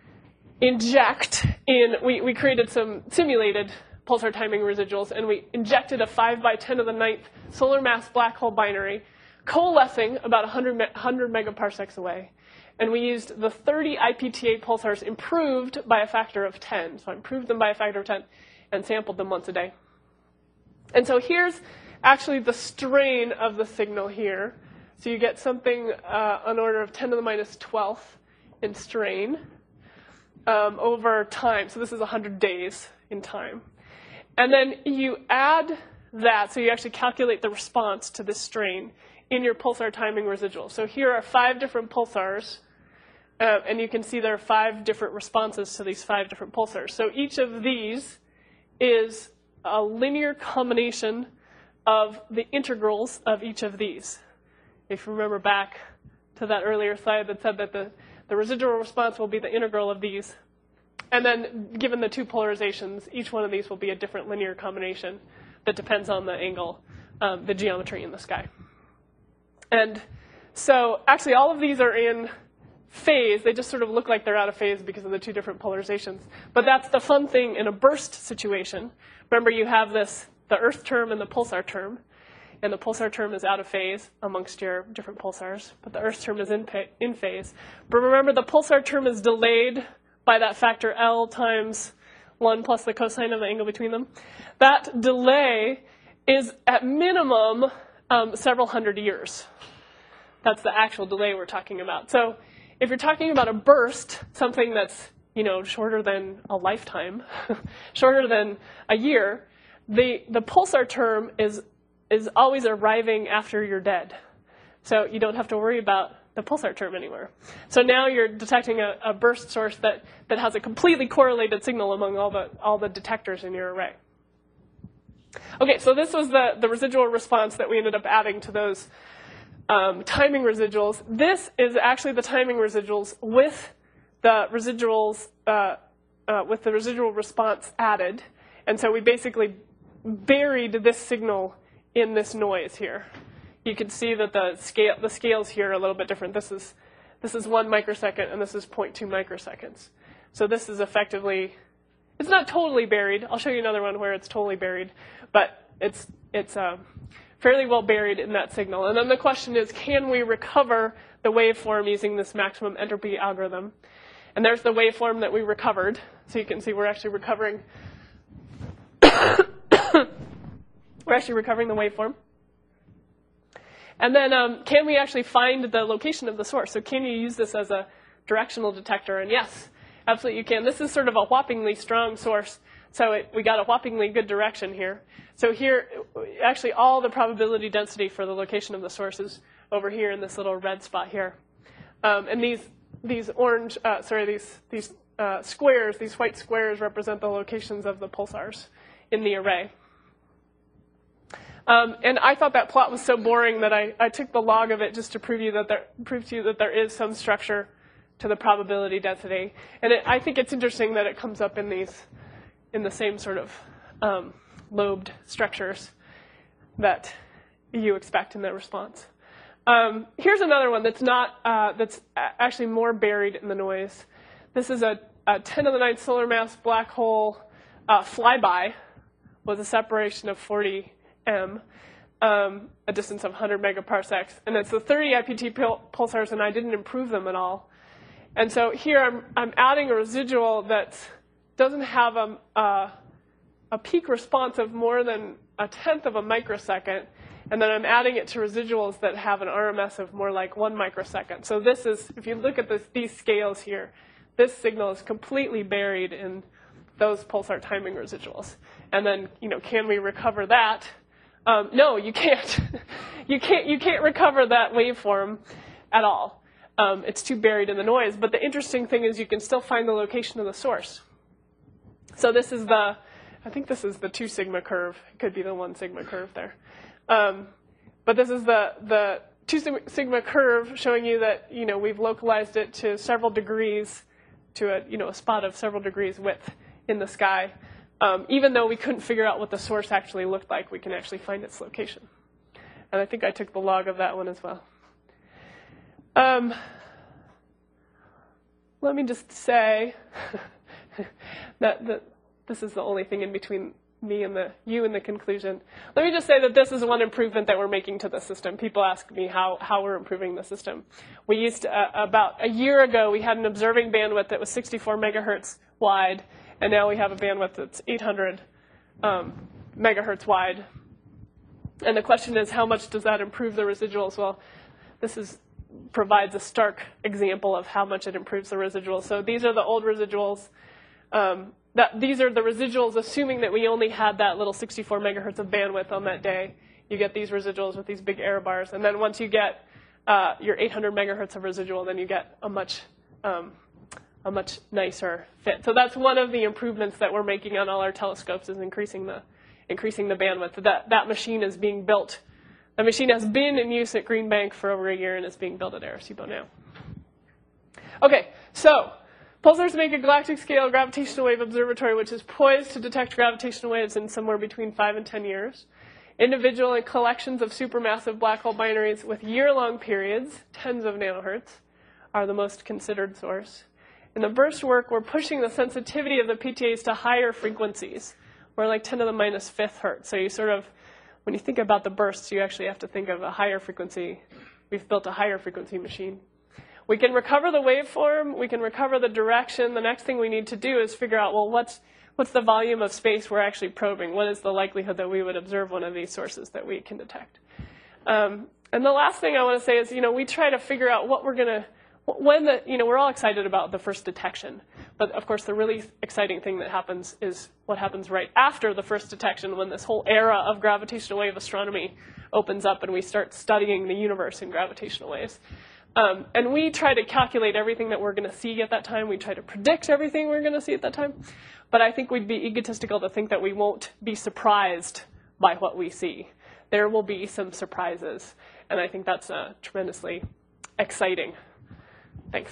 inject in, we, we created some simulated pulsar timing residuals, and we injected a five by ten to the ninth solar mass black hole binary, coalescing about one hundred, one hundred megaparsecs away. And we used the thirty I P T A pulsars improved by a factor of ten. So I improved them by a factor of ten and sampled them once a day. And so here's actually the strain of the signal here. So you get something uh, on order of ten to the minus twelfth in strain um, over time. So this is one hundred days in time. And then you add that, so you actually calculate the response to this strain in your pulsar timing residual. So here are five different pulsars, uh, and you can see there are five different responses to these five different pulsars. So each of these is a linear combination of the integrals of each of these. If you remember back to that earlier slide that said that the, the residual response will be the integral of these. And then given the two polarizations, each one of these will be a different linear combination that depends on the angle, um, the geometry in the sky. And so actually all of these are in phase. They just sort of look like they're out of phase because of the two different polarizations. But that's the fun thing in a burst situation. Remember, you have this, the Earth term and the pulsar term. And the pulsar term is out of phase amongst your different pulsars. But the Earth term is in, in phase. But remember, the pulsar term is delayed by that factor L times one plus the cosine of the angle between them. That delay is at minimum um, several hundred years. That's the actual delay we're talking about. So if you're talking about a burst, something that's, you know, shorter than a lifetime, shorter than a year, the, the pulsar term is, is always arriving after you're dead. So you don't have to worry about the pulsar term anymore. So now you're detecting a, a burst source that, that has a completely correlated signal among all the, all the detectors in your array. Okay, so this was the, the residual response that we ended up adding to those um, timing residuals. This is actually the timing residuals with the residuals, uh, uh, with the residual response added. And so we basically buried this signal in this noise here. You can see that the scale, the scales here are a little bit different. This is, this is one microsecond, and this is zero point two microseconds. So this is effectively, it's not totally buried. I'll show you another one where it's totally buried, but it's, it's uh, fairly well buried in that signal. And then the question is, can we recover the waveform using this maximum entropy algorithm? And there's the waveform that we recovered. So you can see we're actually recovering, we're actually recovering the waveform. And then um, can we actually find the location of the source? So can you use this as a directional detector? And yes, absolutely you can. This is sort of a whoppingly strong source. So it, we got a whoppingly good direction here. So here, actually all the probability density for the location of the source is over here in this little red spot here. Um, and these, these orange, uh, sorry, these, these uh, squares, these white squares represent the locations of the pulsars in the array. Um, and I thought that plot was so boring that I, I took the log of it just to prove, you that there, prove to you that there is some structure to the probability density. And it, I think it's interesting that it comes up in these, in the same sort of um, lobed structures that you expect in the response. Um, here's another one that's not, uh, that's actually more buried in the noise. This is a, a ten to the ninth solar mass black hole uh, flyby with a separation of forty M, um, a distance of one hundred megaparsecs. And it's the thirty I P T pul pulsars, and I didn't improve them at all. And so here I'm, I'm adding a residual that doesn't have a, a, a peak response of more than a tenth of a microsecond. And then I'm adding it to residuals that have an R M S of more like one microsecond. So this is, if you look at this, these scales here, this signal is completely buried in those pulsar timing residuals. And then, you know, can we recover that? Um, no, you can't. you can't. You can't recover that waveform at all. Um, it's too buried in the noise. But the interesting thing is you can still find the location of the source. So this is the, I think this is the two sigma curve. It could be the one sigma curve there. Um, but this is the the two sigma curve showing you that, you know, we've localized it to several degrees, to a, you know, a spot of several degrees width in the sky. Um, even though we couldn't figure out what the source actually looked like, we can actually find its location. And I think I took the log of that one as well. Um, let me just say that, that this is the only thing in between me and the you and the conclusion. Let me just say that this is one improvement that we're making to the system. People ask me how, how we're improving the system. We used to, uh, about a year ago, we had an observing bandwidth that was sixty-four megahertz wide, and now we have a bandwidth that's eight hundred um, megahertz wide. And the question is, how much does that improve the residuals? Well, this is provides a stark example of how much it improves the residuals. So these are the old residuals. Um, that these are the residuals, assuming that we only had that little sixty-four megahertz of bandwidth on that day. You get these residuals with these big error bars. And then once you get uh, your eight hundred megahertz of residual, then you get a much um, a much nicer fit. So that's one of the improvements that we're making on all our telescopes, is increasing the increasing the bandwidth. That that machine is being built. The machine has been in use at Green Bank for over a year and is being built at Arecibo now. Okay, so pulsars make a galactic scale gravitational wave observatory which is poised to detect gravitational waves in somewhere between five and ten years. Individual and collections of supermassive black hole binaries with year-long periods, tens of nanohertz, are the most considered source. In the burst work, we're pushing the sensitivity of the P T As to higher frequencies. We're like ten to the minus fifth hertz. So you sort of, when you think about the bursts, you actually have to think of a higher frequency. We've built a higher frequency machine. We can recover the waveform. We can recover the direction. The next thing we need to do is figure out, well, what's, what's the volume of space we're actually probing? What is the likelihood that we would observe one of these sources that we can detect? Um, and the last thing I want to say is, you know, we try to figure out what we're going to, when the, you know, we're all excited about the first detection. But of course, the really exciting thing that happens is what happens right after the first detection, when this whole era of gravitational wave astronomy opens up and we start studying the universe in gravitational waves. Um, and we try to calculate everything that we're going to see at that time. We try to predict everything we're going to see at that time. But I think we'd be egotistical to think that we won't be surprised by what we see. There will be some surprises. And I think that's uh, tremendously exciting. Thanks.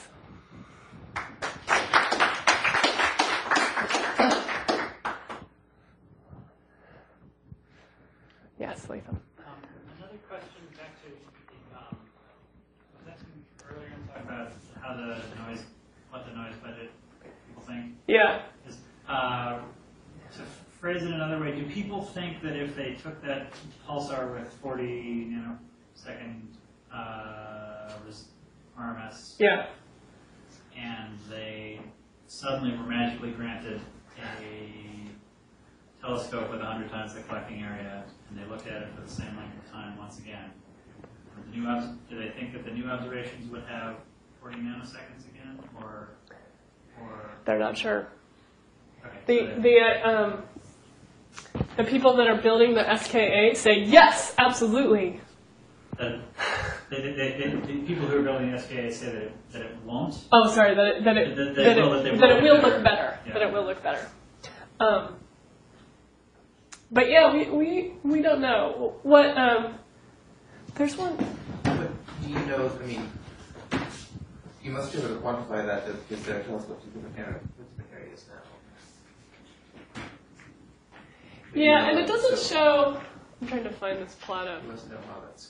Yes, Latham. Um, another question back to um, I was asking earlier and talking about how the noise, what the noise budget people think. Yeah. Is, uh, to phrase it another way, do people think that if they took that pulsar with forty nanosecond uh, R M S, yeah, and they suddenly were magically granted a telescope with one hundred times the collecting area, and they looked at it for the same length of time once again, the new obs do they think that the new observations would have forty nanoseconds again, or, or they're not sure. Okay, The so the uh, um, the people that are building the S K A say yes, absolutely. that, they, they, they, they, the people who are building the S K A say that it, that it won't. Oh, sorry, that it that it That- that that will- it, that they that will it will look look better. better. Yeah. That it will look better. Um, but yeah, we, we we don't know what. Um, there's one. But do you know, I mean, you must be able to quantify that because there are telescopes with different area- with different areas now. Yeah, and it doesn't show. I'm trying to find this plot of. You must know how that's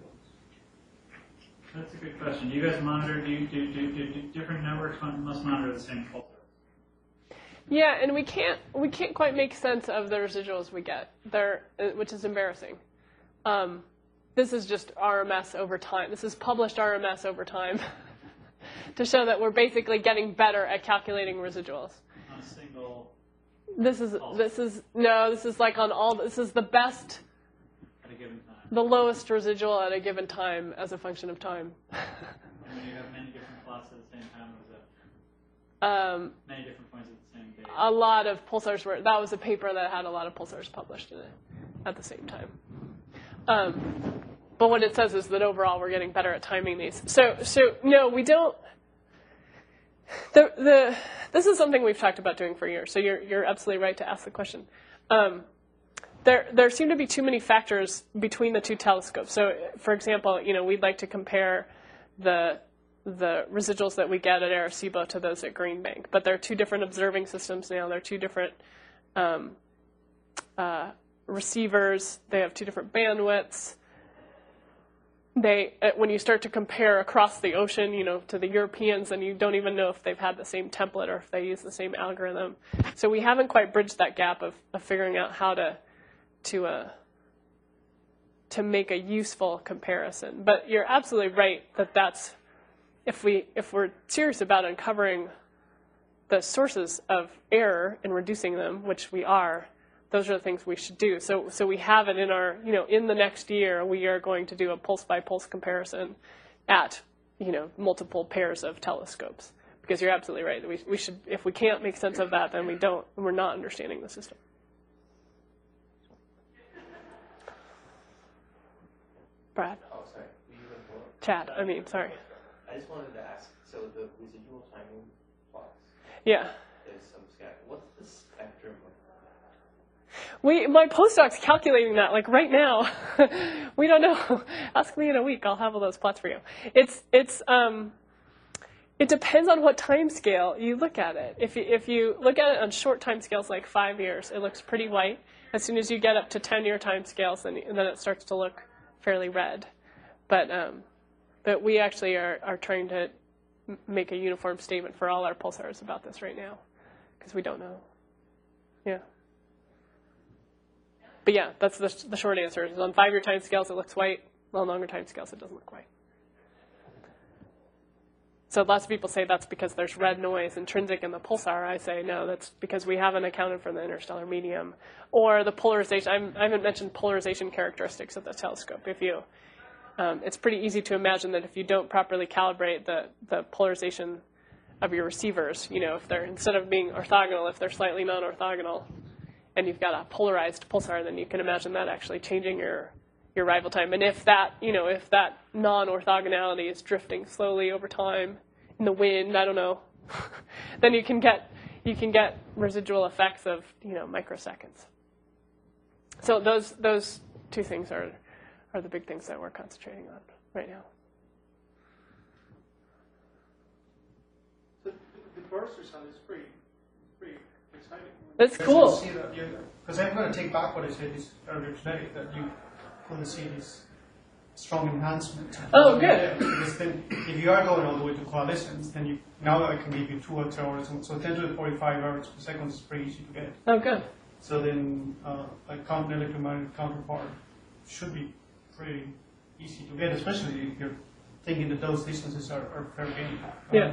That's a good question. Do you guys monitor, do, you, do, do, do, do different networks must monitor the same pulsar? Yeah, and we can't we can't quite make sense of the residuals we get there, which is embarrassing. Um, this is just R M S over time. This is published R M S over time to show that we're basically getting better at calculating residuals. On a single. This is this is no. This is like on all. This is the best. At a given time. The lowest residual at a given time as a function of time. And when you have many different plots at the same time, was it Um, many different points at the same date? a lot of pulsars were. That was a paper that had a lot of pulsars published in it at the same time. Um, but what it says is that overall we're getting better at timing these. So, so no, we don't. The the this is something we've talked about doing for years. So you're you're absolutely right to ask the question. Um, there there seem to be too many factors between the two telescopes. So, for example, you know, we'd like to compare the the residuals that we get at Arecibo to those at Green Bank. But they're two different observing systems now. They're two different um, uh, receivers. They have two different bandwidths. They, when you start to compare across the ocean, you know, to the Europeans, and you don't even know if they've had the same template or if they use the same algorithm. So we haven't quite bridged that gap of, of figuring out how to to uh, to make a useful comparison. But you're absolutely right that that's if we if we're serious about uncovering the sources of error and reducing them, which we are. Those are the things we should do. So, so we have it in our, you know, in the next year, we are going to do a pulse by pulse comparison at, you know, multiple pairs of telescopes. Because you're absolutely right. We, we should, if we can't make sense of that, then we don't, we're not understanding the system. Brad? Oh, sorry. Were you going to Chad, I mean, sorry. I just wanted to ask, so the residual timing plots, Yeah. there's some scatter. What's the spectrum of We, my postdoc's calculating that, like right now. We don't know. Ask me in a week. I'll have all those plots for you. It's, it's, um, it depends on what time scale you look at it. If you, if you look at it on short time scales, like five years, it looks pretty white. As soon as you get up to ten-year time scales, then, then it starts to look fairly red. But, um, but we actually are, are trying to make a uniform statement for all our pulsars about this right now, because we don't know. Yeah. But yeah, that's the, the short answer. On five-year time scales, it looks white. On longer time scales, it doesn't look white. So lots of people say that's because there's red noise intrinsic in the pulsar. I say, no, that's because we haven't accounted for the interstellar medium. Or the polarization. I'm, I haven't mentioned polarization characteristics of the telescope. If you, um, it's pretty easy to imagine that if you don't properly calibrate the, the polarization of your receivers, you know, if they're, instead of being orthogonal, if they're slightly non-orthogonal, and you've got a polarized pulsar, then you can imagine that actually changing your, your arrival time. And if that, you know, if that non-orthogonality is drifting slowly over time in the wind, I don't know, then you can get you can get residual effects of, you know, microseconds. So those those two things are are the big things that we're concentrating on right now. The, the burst result is pretty, pretty exciting. That's cool. Because I'm going to take back what I said this earlier today, that you couldn't see this strong enhancement. Oh, good. Because then, if you are going all the way to coalescence, then you now I can give you two hours. So ten to the forty-five hours per second is pretty easy to get. Oh, good. So then, uh, like count electromagnetic counterpart should be pretty easy to get, especially if you're thinking that those distances are, are fair game. Yeah.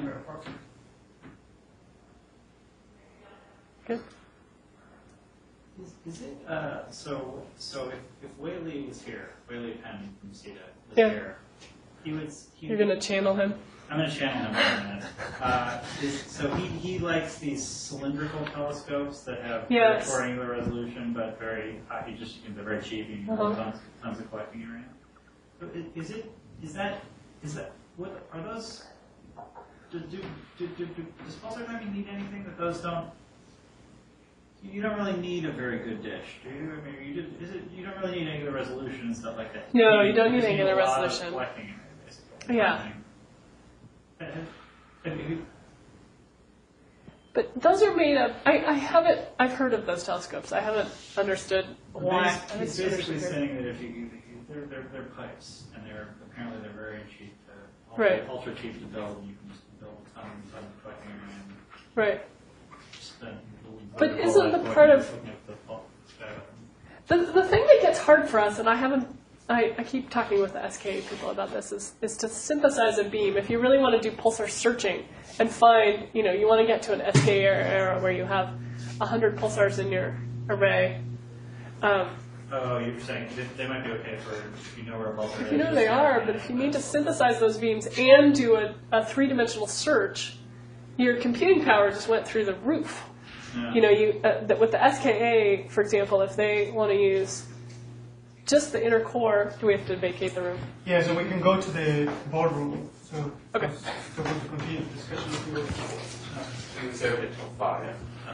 Good. Is, is it, uh, so, so if, if Whaley was here, Whaley Penn from CETA was Yeah. here, he would, he You're going to channel him? I'm going to channel him in a minute. Uh, is, so he, he likes these cylindrical telescopes that have Yes. very short angular resolution, but very high, he just, they're very cheap, you can Uh-huh. have tons, tons of collecting area. So i- is it, is that, is that, what, are those, do, do, do, do, do does pulsar timing need anything that those don't? You don't really need a very good dish, do you? I mean, you, just, is it, you don't really need angular resolution and stuff like that. No, you don't need just angular a lot of resolution. collecting area, basically. Yeah. And- and- and you- But those are made of, I, I haven't, I've heard of those telescopes. I haven't understood why. He's- I He's haven't basically understood. saying that if you, you- they're, they're, they're pipes, and they're, apparently they're very cheap to, Right. ultra, ultra cheap to build, and you can just build a ton of collecting area, and Right. just, uh, But Or isn't the like part looking- of- looking at the pul- spectrum. The, the thing that gets hard for us, and I haven't, I, I keep talking with the S K A people about this, is, is to synthesize a beam. If you really want to do pulsar searching and find, you know, you want to get to an S K A era where you have one hundred pulsars in your array. Um, Oh, you're saying they, they might be okay for if you know where a pulsar is. you know they are, but if you need to synthesize those beams and do a, a three-dimensional search, your computing power just went through the roof. Yeah. You know, you uh, that with the S K A, for example, if they want to use just the inner core, do we have to vacate the room? Yeah, so we can go to the boardroom. So, Okay. so we'll continue the discussion if you will. We reserved it till five.